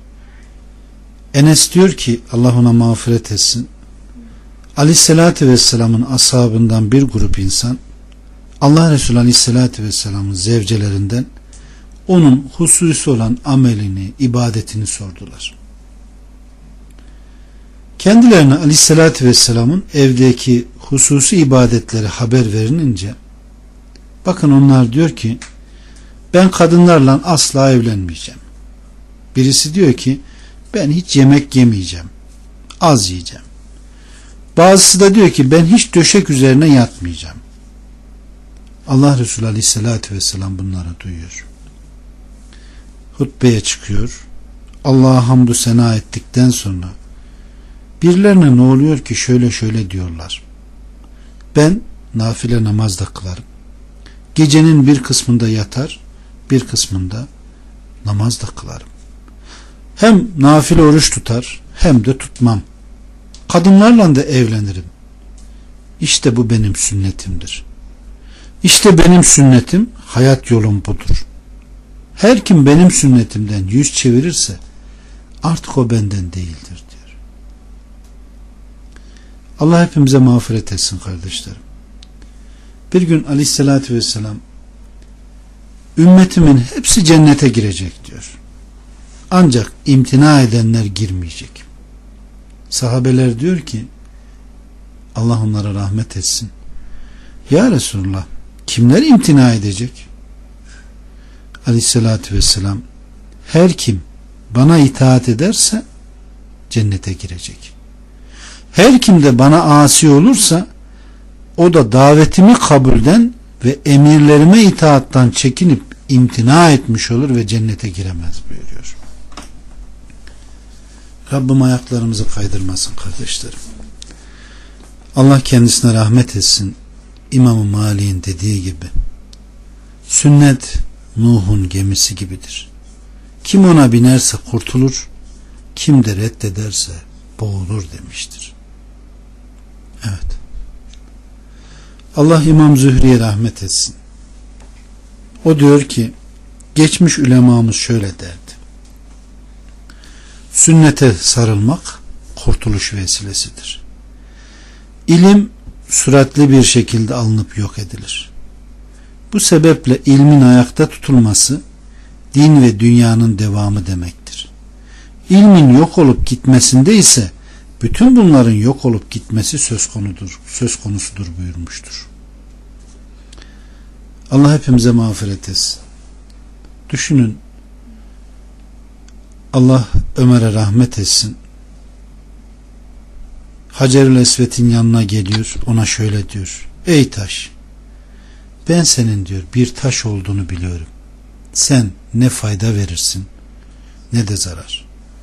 Enes diyor ki, Allah ona mağfiret etsin, Aleyhisselatü Vesselam'ın ashabından bir grup insan Allah Resulü Aleyhisselatü Vesselam'ın zevcelerinden onun hususi olan amelini, ibadetini sordular. Kendilerine Aleyhisselatü Vesselam'ın evdeki hususi ibadetleri haber verilince, bakın onlar diyor ki, ben kadınlarla asla evlenmeyeceğim. Birisi diyor ki, ben hiç yemek yemeyeceğim, az yiyeceğim. Bazısı da diyor ki, ben hiç döşek üzerine yatmayacağım. Allah Resulü Aleyhisselatü Vesselam bunları duyuyor. Hutbeye çıkıyor. Allah'a hamdü sena ettikten sonra birilerine ne oluyor ki şöyle şöyle diyorlar. Ben nafile namaz da kılarım. Gecenin bir kısmında yatar, bir kısmında namaz da kılarım. Hem nafile oruç tutar, hem de tutmam. Kadınlarla da evlenirim. İşte bu benim sünnetimdir. İşte benim sünnetim, hayat yolum budur. Her kim benim sünnetimden yüz çevirirse artık o benden değildir diyor. Allah hepimize mağfiret etsin kardeşlerim. Bir gün Aleyhisselatü Vesselam, ümmetimin hepsi cennete girecek diyor. Ancak imtina edenler girmeyecek. Sahabeler diyor ki, Allah onlara rahmet etsin, ya Resulullah, kimler imtina edecek? Aleyhissalatü vesselam, her kim bana itaat ederse cennete girecek. Her kim de bana asi olursa o da davetimi kabulden ve emirlerime itaattan çekinip imtina etmiş olur ve cennete giremez buyuruyor. Rabbim ayaklarımızı kaydırmasın kardeşlerim. Allah kendisine rahmet etsin. İmam-ı Malik'in dediği gibi, sünnet Nuh'un gemisi gibidir. Kim ona binerse kurtulur, kim de reddederse boğulur demiştir. Evet. Allah İmam Zühri'ye rahmet etsin. O diyor ki, geçmiş ulemamız şöyle derdi: sünnete sarılmak kurtuluş vesilesidir. İlim süratli bir şekilde alınıp yok edilir. Bu sebeple ilmin ayakta tutulması din ve dünyanın devamı demektir. İlmin yok olup gitmesinde ise bütün bunların yok olup gitmesi söz konudur, söz konusudur buyurmuştur. Allah hepimize mağfiret etsin. Düşünün, Allah Ömer'e rahmet etsin. Hacer-ül Esved'in yanına geliyor, ona şöyle diyor: ey taş, ben senin diyor bir taş olduğunu biliyorum. Sen ne fayda verirsin ne de zarar.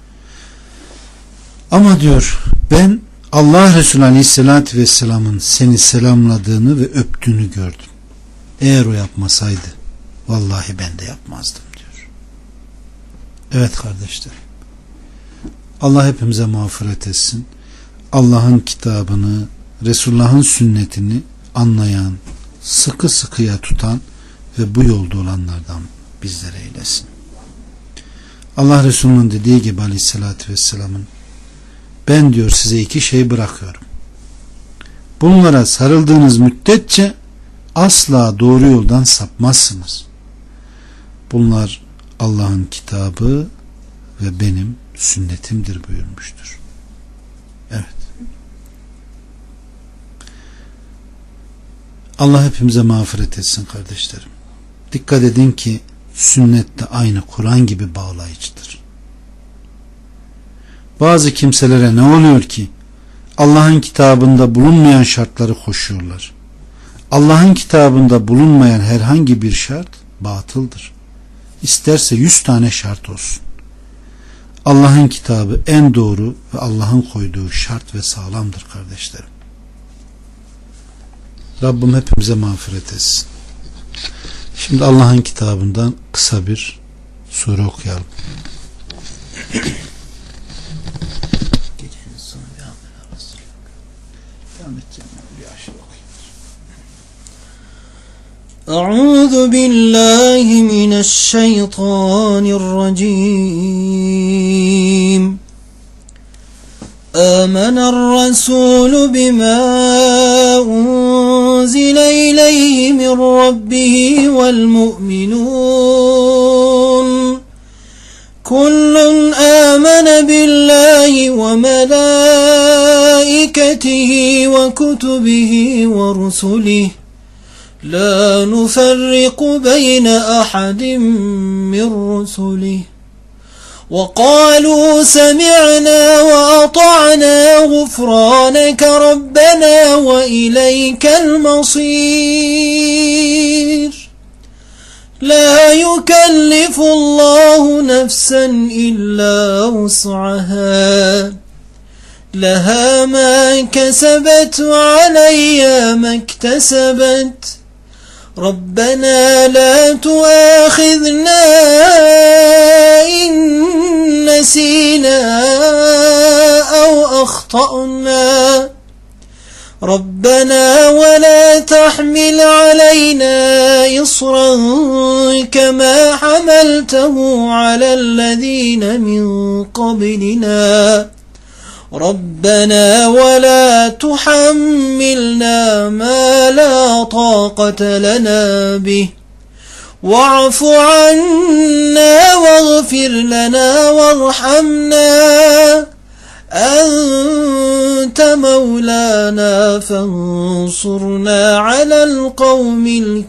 Ama diyor ben Allah Resulü Aleyhisselatü Vesselam'ın seni selamladığını ve öptüğünü gördüm. Eğer o yapmasaydı vallahi ben de yapmazdım diyor. Evet kardeşler, Allah hepimize mağfiret etsin. Allah'ın kitabını, Resulullah'ın sünnetini anlayan, sıkı sıkıya tutan ve bu yolda olanlardan bizlere eylesin. Allah Resulü'nün dediği gibi Aleyhisselatü Vesselam'ın, ben diyor size iki şey bırakıyorum. Bunlara sarıldığınız müddetçe asla doğru yoldan sapmazsınız. Bunlar Allah'ın kitabı ve benim sünnetimdir buyurmuştur. Evet. Allah hepimize mağfiret etsin kardeşlerim. Dikkat edin ki sünnet de aynı Kur'an gibi bağlayıcıdır. Bazı kimselere ne oluyor ki Allah'ın kitabında bulunmayan şartları koşuyorlar. Allah'ın kitabında bulunmayan herhangi bir şart batıldır. İsterse yüz tane şart olsun. Allah'ın kitabı en doğru ve Allah'ın koyduğu şart ve sağlamdır kardeşlerim. Rabbim hepimize mağfiret etsin. Şimdi Allah'ın kitabından kısa bir sure okuyalım. Gecenin sonu devam arası. Devam edeceğim. Bir aşırı okuyayım. Euzu billahi mineşşeytanirracim. آمن الرسول بما أنزل إليه من ربه والمؤمنون كل آمن بالله وملائكته وكتبه ورسله لا نفرق بين أحد من رسله وقالوا سمعنا وأطعنا غفرانك ربنا وإليك المصير لا يكلف الله نفسا إلا وسعها لها ما كسبت وعليها ما اكتسبت ربنا لا تؤاخذنا إن نسينا أو أخطأنا ربنا ولا تحمل علينا إصرا كما حملته على الذين من قبلنا ربنا ولا تحملنا ما لا طاقة لنا به واعف عنا واغفر لنا وارحمنا أنت مولانا فانصرنا على القوم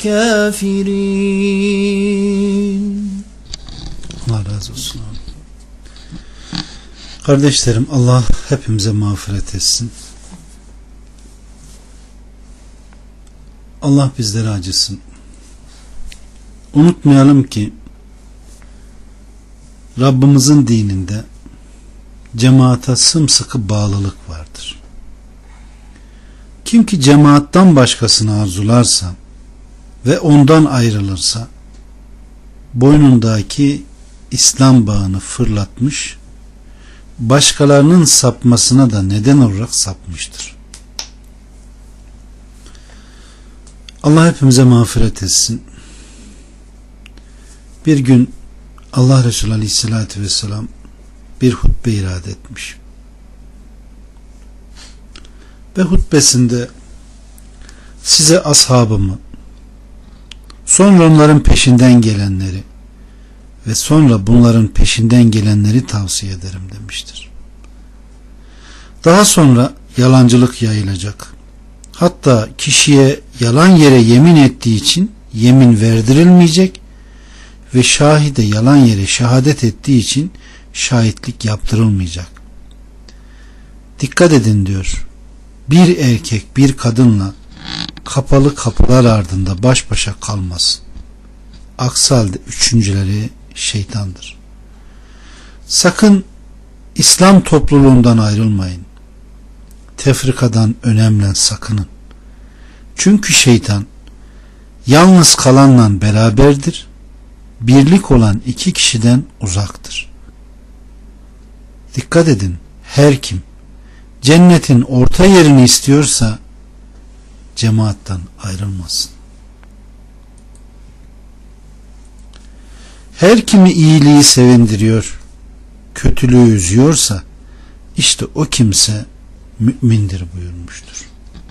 الكافرين. Allah razı olsun. Kardeşlerim, Allah hepimize mağfiret etsin. Allah bizlere acısın. Unutmayalım ki Rabbimizin dininde cemaate sımsıkı bağlılık vardır. Kim ki cemaattan başkasını arzularsa ve ondan ayrılırsa boynundaki İslam bağını fırlatmış, başkalarının sapmasına da neden olarak sapmıştır. Allah hepimize mağfiret etsin. Bir gün Allah Resulü Aleyhisselatü Vesselam bir hutbe irade etmiş. Ve hutbesinde size ashabımı, sonra onların peşinden gelenleri ve sonra bunların peşinden gelenleri tavsiye ederim demiştir. Daha sonra yalancılık yayılacak. Hatta kişiye yalan yere yemin ettiği için yemin verdirilmeyecek ve şahide yalan yere şehadet ettiği için şahitlik yaptırılmayacak. Dikkat edin diyor. Bir erkek bir kadınla kapalı kapılar ardında baş başa kalmaz. Aksi halde üçüncüleri şeytandır. Sakın İslam topluluğundan ayrılmayın. Tefrikadan önemli sakının. Çünkü şeytan yalnız kalanla beraberdir. Birlik olan iki kişiden uzaktır. Dikkat edin. Her kim cennetin orta yerini istiyorsa cemaattan ayrılmasın. Her kimi iyiliği sevindiriyor, kötülüğü üzüyorsa işte o kimse mümindir buyurmuştur.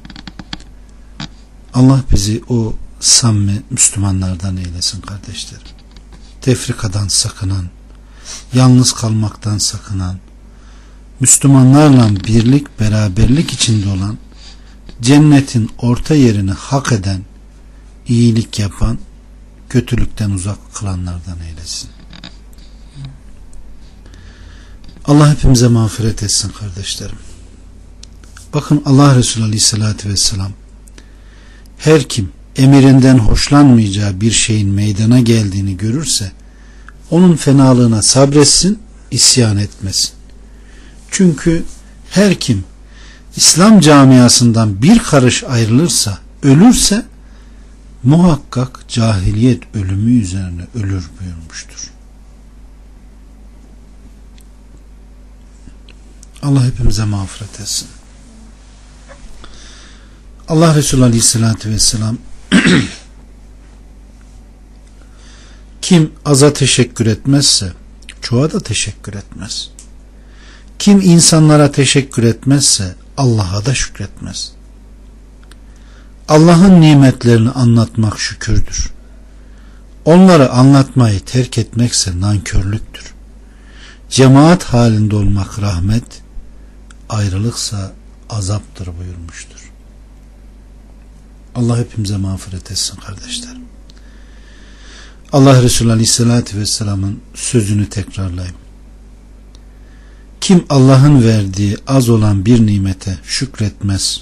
Allah bizi o samimi Müslümanlardan eylesin kardeşlerim. Tefrikadan sakınan, yalnız kalmaktan sakınan, Müslümanlarla birlik, beraberlik içinde olan, cennetin orta yerini hak eden, iyilik yapan, kötülükten uzak kılanlardan eylesin. Allah hepimize mağfiret etsin kardeşlerim. Bakın Allah Resulü Aleyhisselatü Vesselam her kim emirinden hoşlanmayacağı bir şeyin meydana geldiğini görürse onun fenalığına sabretsin, isyan etmesin. Çünkü her kim İslam camiasından bir karış ayrılırsa, ölürse muhakkak cahiliyet ölümü üzerine ölür buyurmuştur. Allah hepimize mağfiret etsin. Allah Resulü Aleyhisselatü Vesselam kim aza teşekkür etmezse çoğa da teşekkür etmez. Kim insanlara teşekkür etmezse Allah'a da şükretmez. Allah'ın nimetlerini anlatmak şükürdür. Onları anlatmayı terk etmekse nankörlüktür. Cemaat halinde olmak rahmet, ayrılıksa azaptır buyurmuştur. Allah hepimize mağfiret etsin kardeşlerim. Allah Resulü Aleyhisselatü Vesselam'ın sözünü tekrarlayayım. Kim Allah'ın verdiği az olan bir nimete şükretmez,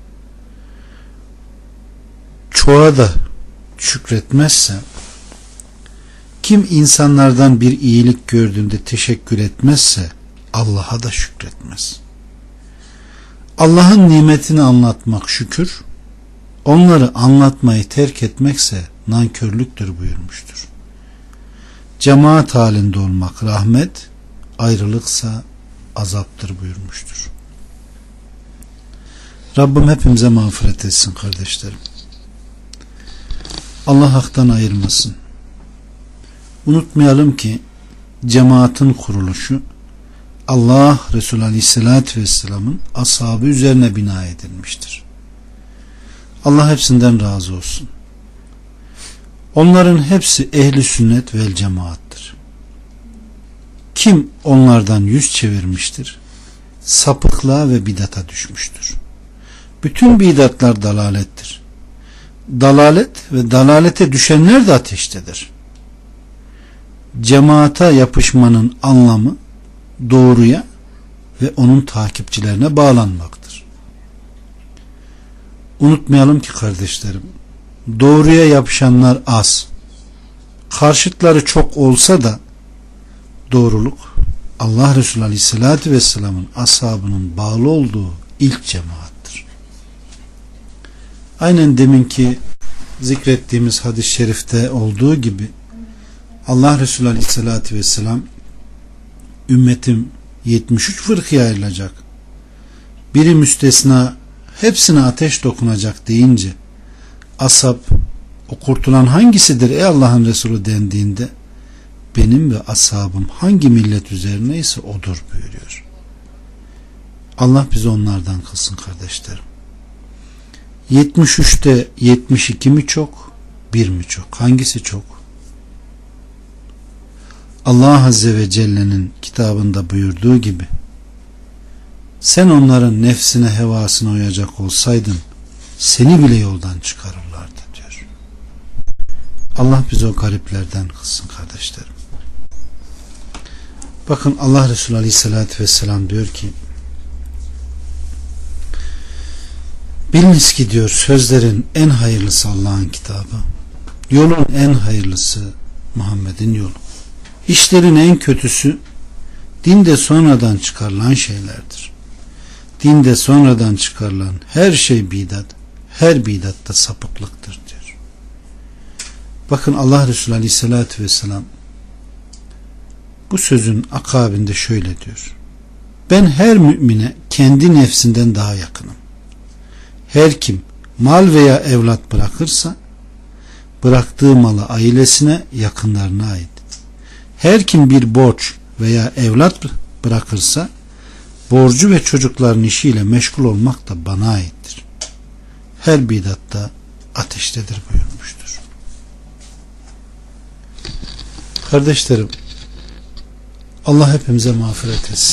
çoğa da şükretmezse, kim insanlardan bir iyilik gördüğünde teşekkür etmezse Allah'a da şükretmez. Allah'ın nimetini anlatmak şükür, onları anlatmayı terk etmekse nankörlüktür buyurmuştur. Cemaat halinde olmak rahmet, ayrılıksa azaptır buyurmuştur. Rabbim hepimize mağfiret etsin kardeşlerim. Allah haktan ayırmasın. Unutmayalım ki cemaatin kuruluşu Allah Resulü Aleyhisselatü Vesselam'ın ashabı üzerine bina edilmiştir. Allah hepsinden razı olsun. Onların hepsi ehli sünnet vel cemaattır. Kim onlardan yüz çevirmiştir, sapıklığa ve bidata düşmüştür. Bütün bidatlar dalalettir. Dalalet ve dalalete düşenler de ateştedir. Cemaata yapışmanın anlamı doğruya ve onun takipçilerine bağlanmaktır. Unutmayalım ki kardeşlerim, doğruya yapışanlar az, karşıtları çok olsa da doğruluk Allah Resulü Aleyhisselatü Vesselam'ın ashabının bağlı olduğu ilk cemaattir. Aynen deminki zikrettiğimiz hadis-i şerifte olduğu gibi Allah Resulü Aleyhisselatü Vesselam ümmetim yetmiş üç fırkıya ayrılacak, biri müstesna, hepsine ateş dokunacak deyince ashab o kurtulan hangisidir ey Allah'ın Resulü dendiğinde benim ve ashabım hangi millet üzerineyse odur buyuruyor. Allah bizi onlardan kılsın kardeşlerim. yetmiş üçte yetmiş iki mi çok, bir mi çok? Hangisi çok? Allah Azze ve Celle'nin kitabında buyurduğu gibi sen onların nefsine hevasına uyacak olsaydın seni bile yoldan çıkarırlardı diyor. Allah bizi o gariplerden kılsın kardeşlerim. Bakın Allah Resulü Aleyhisselatü Vesselam diyor ki, biliniz ki diyor, sözlerin en hayırlısı Allah'ın kitabı, yolun en hayırlısı Muhammed'in yolu, işlerin en kötüsü dinde sonradan çıkarılan şeylerdir. Dinde sonradan çıkarılan her şey bidat, her bidat da sapıklıktır diyor. Bakın Allah Resulü Aleyhisselatü Vesselam bu sözün akabinde şöyle diyor: ben her mümine kendi nefsinden daha yakınım. Her kim mal veya evlat bırakırsa bıraktığı malı ailesine, yakınlarına ait. Her kim bir borç veya evlat bırakırsa borcu ve çocukların işiyle meşgul olmak da bana aittir. Her bidat da ateştedir buyurmuştur. Kardeşlerim, Allah hepimize mağfiret etsin.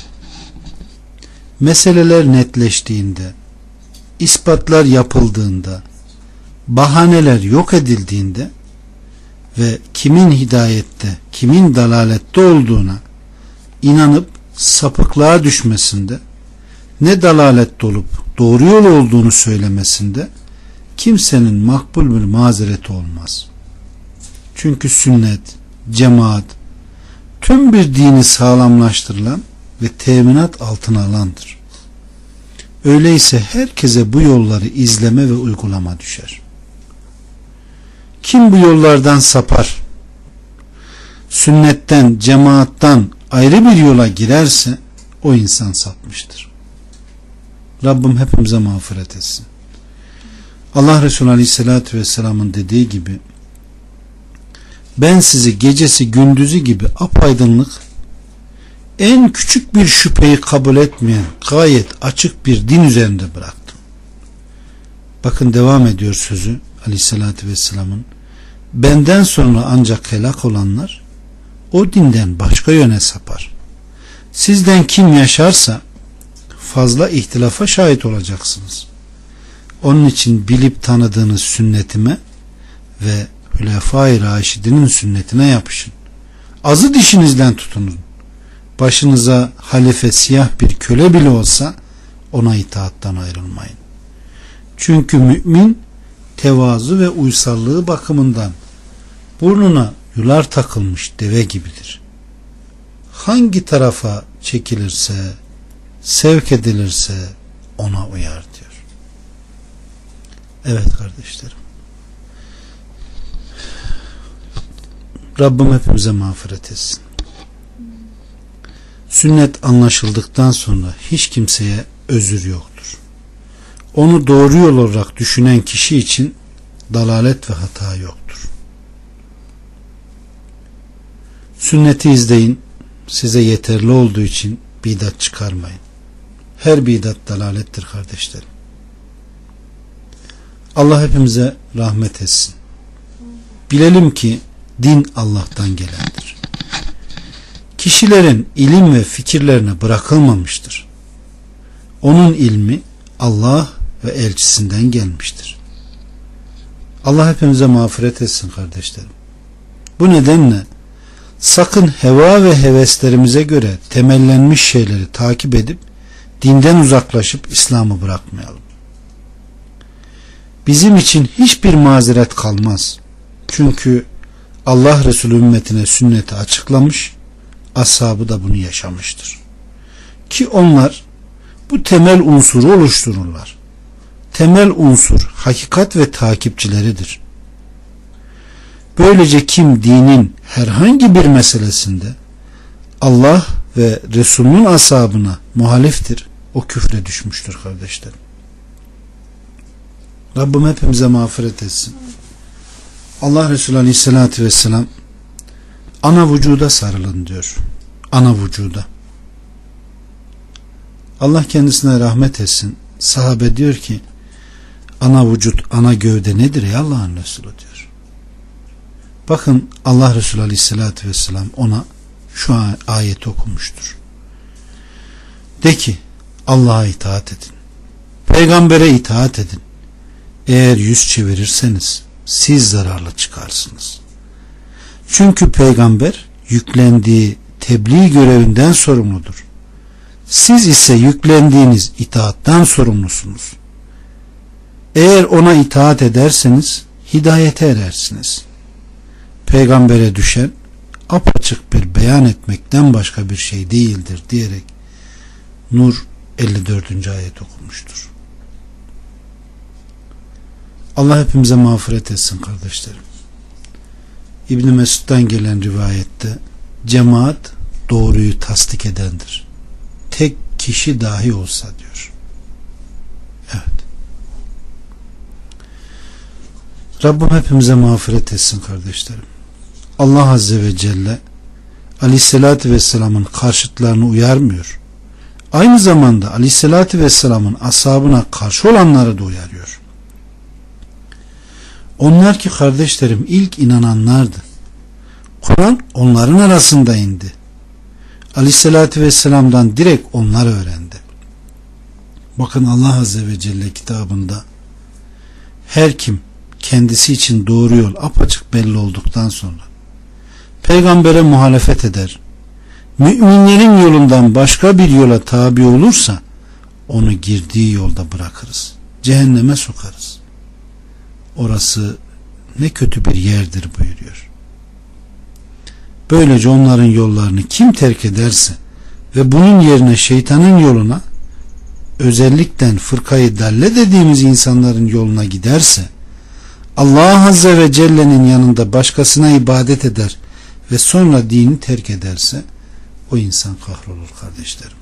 Meseleler netleştiğinde, ispatlar yapıldığında, bahaneler yok edildiğinde ve kimin hidayette, kimin dalalette olduğuna inanıp sapıklığa düşmesinde, ne dalalette olup doğru yol olduğunu söylemesinde kimsenin makbul bir mazereti olmaz. Çünkü sünnet, cemaat tüm bir dini sağlamlaştırılan ve teminat altına alandır. Öyleyse herkese bu yolları izleme ve uygulama düşer. Kim bu yollardan sapar, sünnetten, cemaattan ayrı bir yola girerse o insan sapmıştır. Rabbim hepimize mağfiret etsin. Allah Resulü Aleyhisselatü Vesselam'ın dediği gibi, ben sizi gecesi gündüzü gibi apaydınlık, en küçük bir şüpheyi kabul etmeyen gayet açık bir din üzerinde bıraktım. Bakın devam ediyor sözü Aleyhisselatü Vesselam'ın. Benden sonra ancak helak olanlar o dinden başka yöne sapar. Sizden kim yaşarsa fazla ihtilafa şahit olacaksınız. Onun için bilip tanıdığınız sünnetime ve Hülefai Raşidinin sünnetine yapışın. Azı dişinizden tutunun. Başınıza halife siyah bir köle bile olsa ona itaattan ayrılmayın. Çünkü mümin tevazu ve uysallığı bakımından burnuna yular takılmış deve gibidir. Hangi tarafa çekilirse, sevk edilirse ona uyar diyor. Evet kardeşlerim, Rabbim hepimize mağfiret etsin. Sünnet anlaşıldıktan sonra hiç kimseye özür yoktur. Onu doğru yol olarak düşünen kişi için dalalet ve hata yoktur. Sünneti izleyin, size yeterli olduğu için bidat çıkarmayın. Her bidat dalalettir kardeşlerim. Allah hepimize rahmet etsin. Bilelim ki din Allah'tan gelendir. Kişilerin ilim ve fikirlerine bırakılmamıştır. Onun ilmi Allah ve elçisinden gelmiştir. Allah hepimize mağfiret etsin kardeşlerim. Bu nedenle sakın heva ve heveslerimize göre temellenmiş şeyleri takip edip dinden uzaklaşıp İslam'ı bırakmayalım. Bizim için hiçbir mazeret kalmaz. Çünkü Allah Resulü ümmetine sünneti açıklamış, ashabı da bunu yaşamıştır. Ki onlar bu temel unsuru oluştururlar. Temel unsur hakikat ve takipçileridir. Böylece kim dinin herhangi bir meselesinde Allah ve Resulünün ashabına muhaliftir, o küfre düşmüştür kardeşlerim. Rabbim hepimize mağfiret etsin. Allah Resulü Aleyhisselatü Vesselam ana vücuda sarılın diyor. Ana vücuda. Allah kendisine rahmet etsin. Sahabe diyor ki, ana vücut, ana gövde nedir ey Allah'ın Resulü diyor. Bakın Allah Resulü Aleyhisselatü Vesselam ona şu ayeti okumuştur. De ki, Allah'a itaat edin. Peygambere itaat edin. Eğer yüz çevirirseniz siz zararlı çıkarsınız. Çünkü peygamber yüklendiği tebliğ görevinden sorumludur. Siz ise yüklendiğiniz itaattan sorumlusunuz. Eğer ona itaat ederseniz hidayete erersiniz. Peygambere düşen apaçık bir beyan etmekten başka bir şey değildir diyerek Nur elli dördüncü ayet okumuştur. Allah hepimize mağfiret etsin kardeşlerim. İbn Mesud'dan gelen rivayette cemaat doğruyu tasdik edendir. Tek kişi dahi olsa diyor. Evet. Rabbim hepimize mağfiret etsin kardeşlerim. Allah Azze ve Celle Aleyhisselatü Vesselam'ın karşıtlarını uyarmıyor. Aynı zamanda Aleyhisselatü Vesselam'ın ashabına karşı olanları da uyarıyor. Onlar ki kardeşlerim ilk inananlardı. Kur'an onların arasında indi. Aleyhisselatü Vesselam'dan direkt onlar öğrendi. Bakın Allah Azze ve Celle kitabında her kim kendisi için doğru yol apaçık belli olduktan sonra peygambere muhalefet eder, müminlerin yolundan başka bir yola tabi olursa onu girdiği yolda bırakırız. Cehenneme sokarız. Orası ne kötü bir yerdir buyuruyor. Böylece onların yollarını kim terk ederse ve bunun yerine şeytanın yoluna, özellikle fırkayı dalle dediğimiz insanların yoluna giderse, Allah Azze ve Celle'nin yanında başkasına ibadet eder ve sonra dini terk ederse o insan kahrolur kardeşlerim.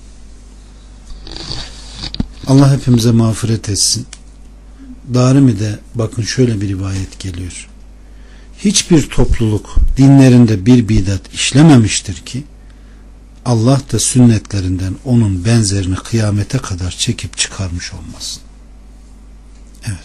Allah hepimize mağfiret etsin. Darimi'de bakın şöyle bir rivayet geliyor. Hiçbir topluluk dinlerinde bir bidat işlememiştir ki Allah da sünnetlerinden onun benzerini kıyamete kadar çekip çıkarmış olmasın. Evet.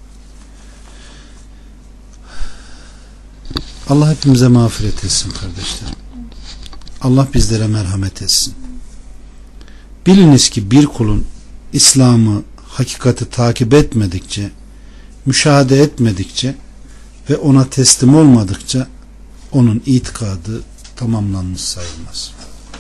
Allah hepimize mağfiret etsin kardeşlerim. Allah bizlere merhamet etsin. Biliniz ki bir kulun İslam'ı, hakikati takip etmedikçe, müşahede etmedikçe ve ona teslim olmadıkça onun itikadı tamamlanmış sayılmaz.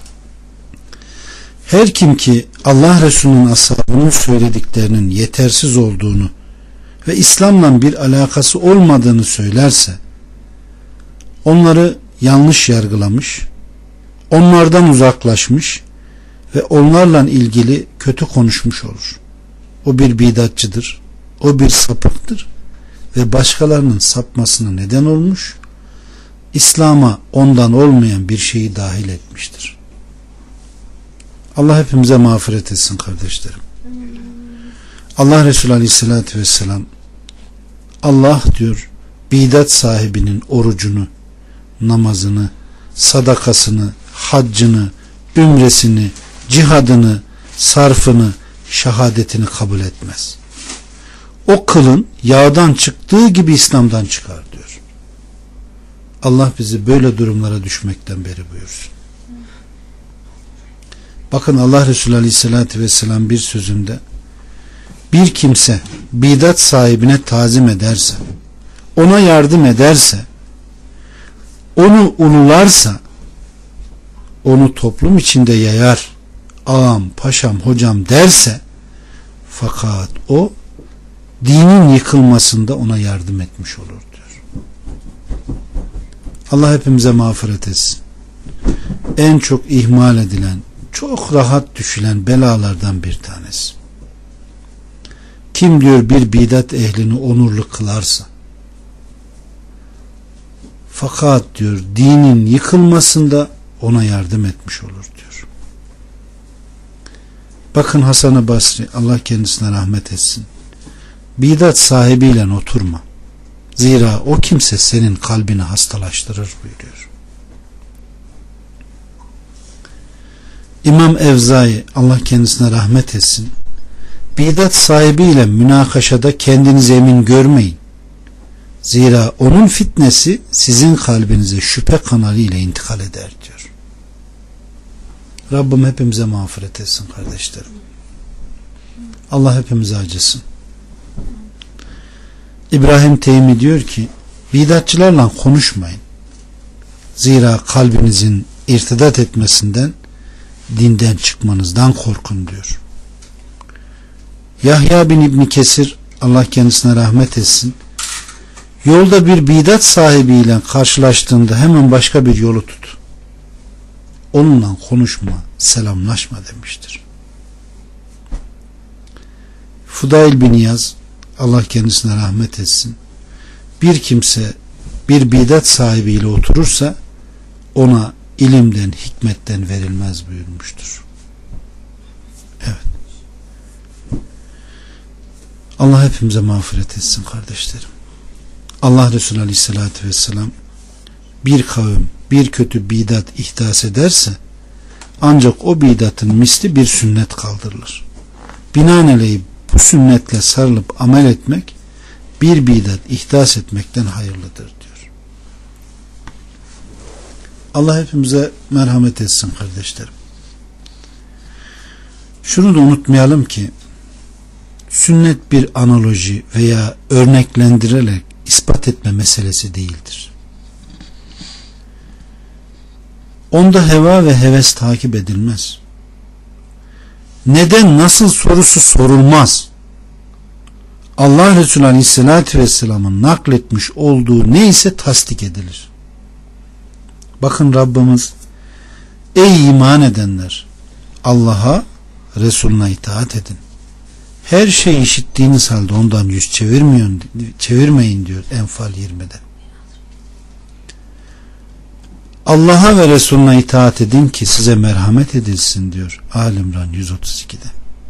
Her kim ki Allah Resulü'nün ashabının söylediklerinin yetersiz olduğunu ve İslam'la bir alakası olmadığını söylerse, onları yanlış yargılamış, onlardan uzaklaşmış ve onlarla ilgili kötü konuşmuş olur. O bir bidatçıdır, o bir sapıktır ve başkalarının sapmasına neden olmuş, İslam'a ondan olmayan bir şeyi dahil etmiştir. Allah hepimize mağfiret etsin kardeşlerim. Allah Resulü Aleyhisselatü Vesselam, Allah diyor bidat sahibinin orucunu, namazını, sadakasını, haccını, ümresini, cihadını, sarfını, şehadetini kabul etmez. O kılın yağdan çıktığı gibi İslam'dan çıkar diyor. Allah bizi böyle durumlara düşmekten beri buyursun. Bakın Allah Resulü Aleyhisselatü Vesselam bir sözünde, bir kimse bidat sahibine tazim ederse, ona yardım ederse, onu ulularsa, onu toplum içinde yayar, ağam, paşam, hocam derse, fakat o dinin yıkılmasında ona yardım etmiş olur diyor. Allah hepimize mağfiret etsin. En çok ihmal edilen, çok rahat düşülen belalardan bir tanesi. Kim diyor bir bidat ehlini onurlu kılarsa, fakat diyor dinin yıkılmasında ona yardım etmiş olur diyor. Bakın Hasan-ı Basri, Allah kendisine rahmet etsin, bidat sahibiyle oturma, zira o kimse senin kalbini hastalaştırır buyuruyor. İmam Evzai, Allah kendisine rahmet etsin, bidat sahibiyle münakaşada kendinizi emin görmeyin, zira onun fitnesi sizin kalbinize şüphe kanalı ile intikal eder diyor. Rabbim hepimize mağfiret etsin kardeşlerim. Allah hepimize acısın. İbrahim Teymi diyor ki, bidatçılarla konuşmayın. Zira kalbinizin irtidat etmesinden, dinden çıkmanızdan korkun diyor. Yahya bin İbni Kesir, Allah kendisine rahmet etsin, yolda bir bidat sahibiyle karşılaştığında hemen başka bir yolu tut. Onunla konuşma, selamlaşma demiştir. Fudayl bin İyaz, Allah kendisine rahmet etsin, bir kimse bir bidat sahibiyle oturursa ona ilimden, hikmetten verilmez buyurmuştur. Evet. Allah hepimize mağfiret etsin kardeşlerim. Allah Resulü Aleyhisselatü Vesselam, bir kavim bir kötü bidat ihdas ederse ancak o bidatın misli bir sünnet kaldırılır. Binaenaleyh bu sünnetle sarılıp amel etmek bir bidat ihdas etmekten hayırlıdır diyor. Allah hepimize merhamet etsin kardeşlerim. Şunu da unutmayalım ki sünnet bir analoji veya örneklendirerek ispat etme meselesi değildir. Onda heva ve heves takip edilmez. Neden, nasıl sorusu sorulmaz. Allah Resulü Aleyhisselatü Vesselam'ın nakletmiş olduğu neyse tasdik edilir. Bakın Rabbimiz, ey iman edenler, Allah'a, Resulüne itaat edin. Her şeyi işittiğiniz halde ondan yüz çevirmeyin, çevirmeyin diyor Enfal yirmide. Allah'a ve Resulüne itaat edin ki size merhamet edilsin diyor Ali İmran yüz otuz ikide.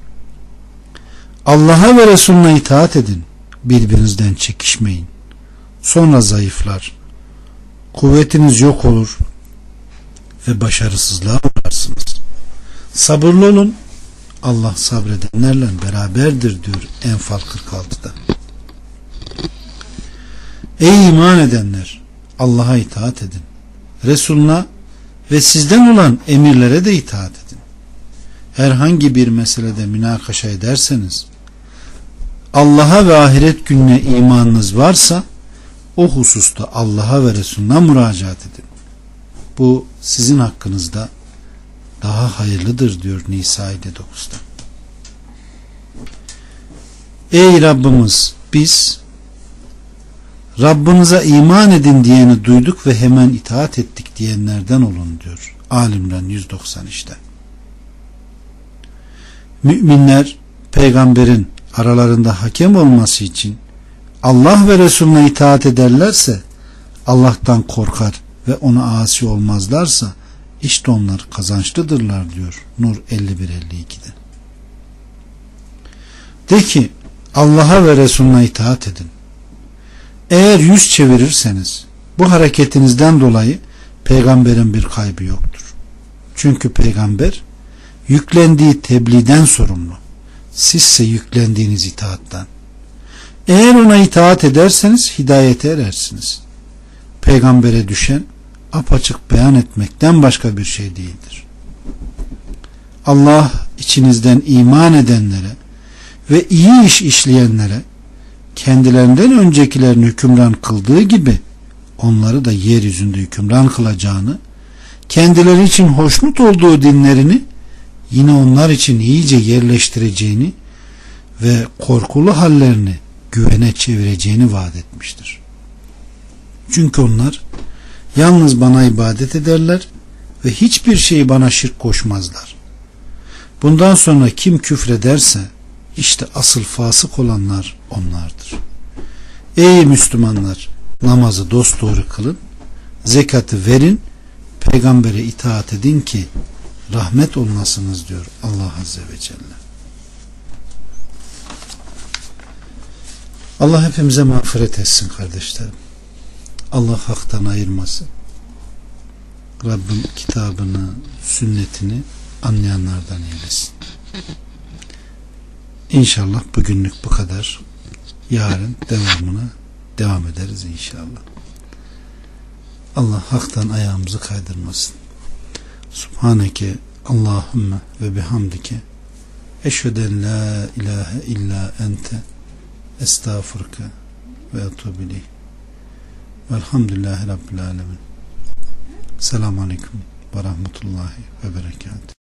Allah'a ve Resulüne itaat edin, birbirinizden çekişmeyin. Sonra zayıflar, kuvvetiniz yok olur ve başarısızlığa uğrarsınız. Sabırlı olun, Allah sabredenlerle beraberdir diyor Enfal kırk altıda. Ey iman edenler, Allah'a itaat edin, Resuluna ve sizden olan emirlere de itaat edin. Herhangi bir meselede münakaşa ederseniz, Allah'a ve ahiret gününe imanınız varsa o hususta Allah'a ve Resulüne müracaat edin. Bu sizin hakkınızda daha hayırlıdır diyor Nisa yedi dokuzda. Ey Rabbimiz, biz Rabbinize iman edin diyeni duyduk ve hemen itaat ettik diyenlerden olun diyor Ali İmran yüz doksan işte. Müminler peygamberin aralarında hakem olması için Allah ve Resulüne itaat ederlerse, Allah'tan korkar ve ona asi olmazlarsa işte onlar kazançlıdırlar diyor Nur elli bir elli ikide. De ki Allah'a ve Resulüne itaat edin. Eğer yüz çevirirseniz bu hareketinizden dolayı peygamberin bir kaybı yoktur. Çünkü peygamber yüklendiği tebliğden sorumlu. Sizse yüklendiğiniz itaattan. Eğer ona itaat ederseniz hidayete erersiniz. Peygambere düşen apaçık beyan etmekten başka bir şey değildir. Allah içinizden iman edenlere ve iyi iş işleyenlere kendilerinden öncekilerin hükümran kıldığı gibi onları da yeryüzünde hükümran kılacağını, kendileri için hoşnut olduğu dinlerini yine onlar için iyice yerleştireceğini ve korkulu hallerini güvene çevireceğini vaat etmiştir. Çünkü onlar yalnız bana ibadet ederler ve hiçbir şeyi bana şirk koşmazlar. Bundan sonra kim küfrederse işte asıl fasık olanlar onlardır. Ey Müslümanlar, namazı dosdoğru kılın, zekatı verin, peygambere itaat edin ki rahmet olmasınız diyor Allah Azze ve Celle. Allah hepimize mağfiret etsin kardeşlerim. Allah haktan ayırmasın. Rabbim kitabını, sünnetini anlayanlardan eylesin. İnşallah bugünlük bu kadar. Yarın devamına devam ederiz inşallah. Allah haktan ayağımızı kaydırmasın. Subhaneke Allahümme ve bihamdike eşheden la ilahe illa ente estağfurke ve etûbü ileyh. Velhamdülillahi Rabbil alemin. Selamun aleyküm ve rahmetullahi ve berekatuhu.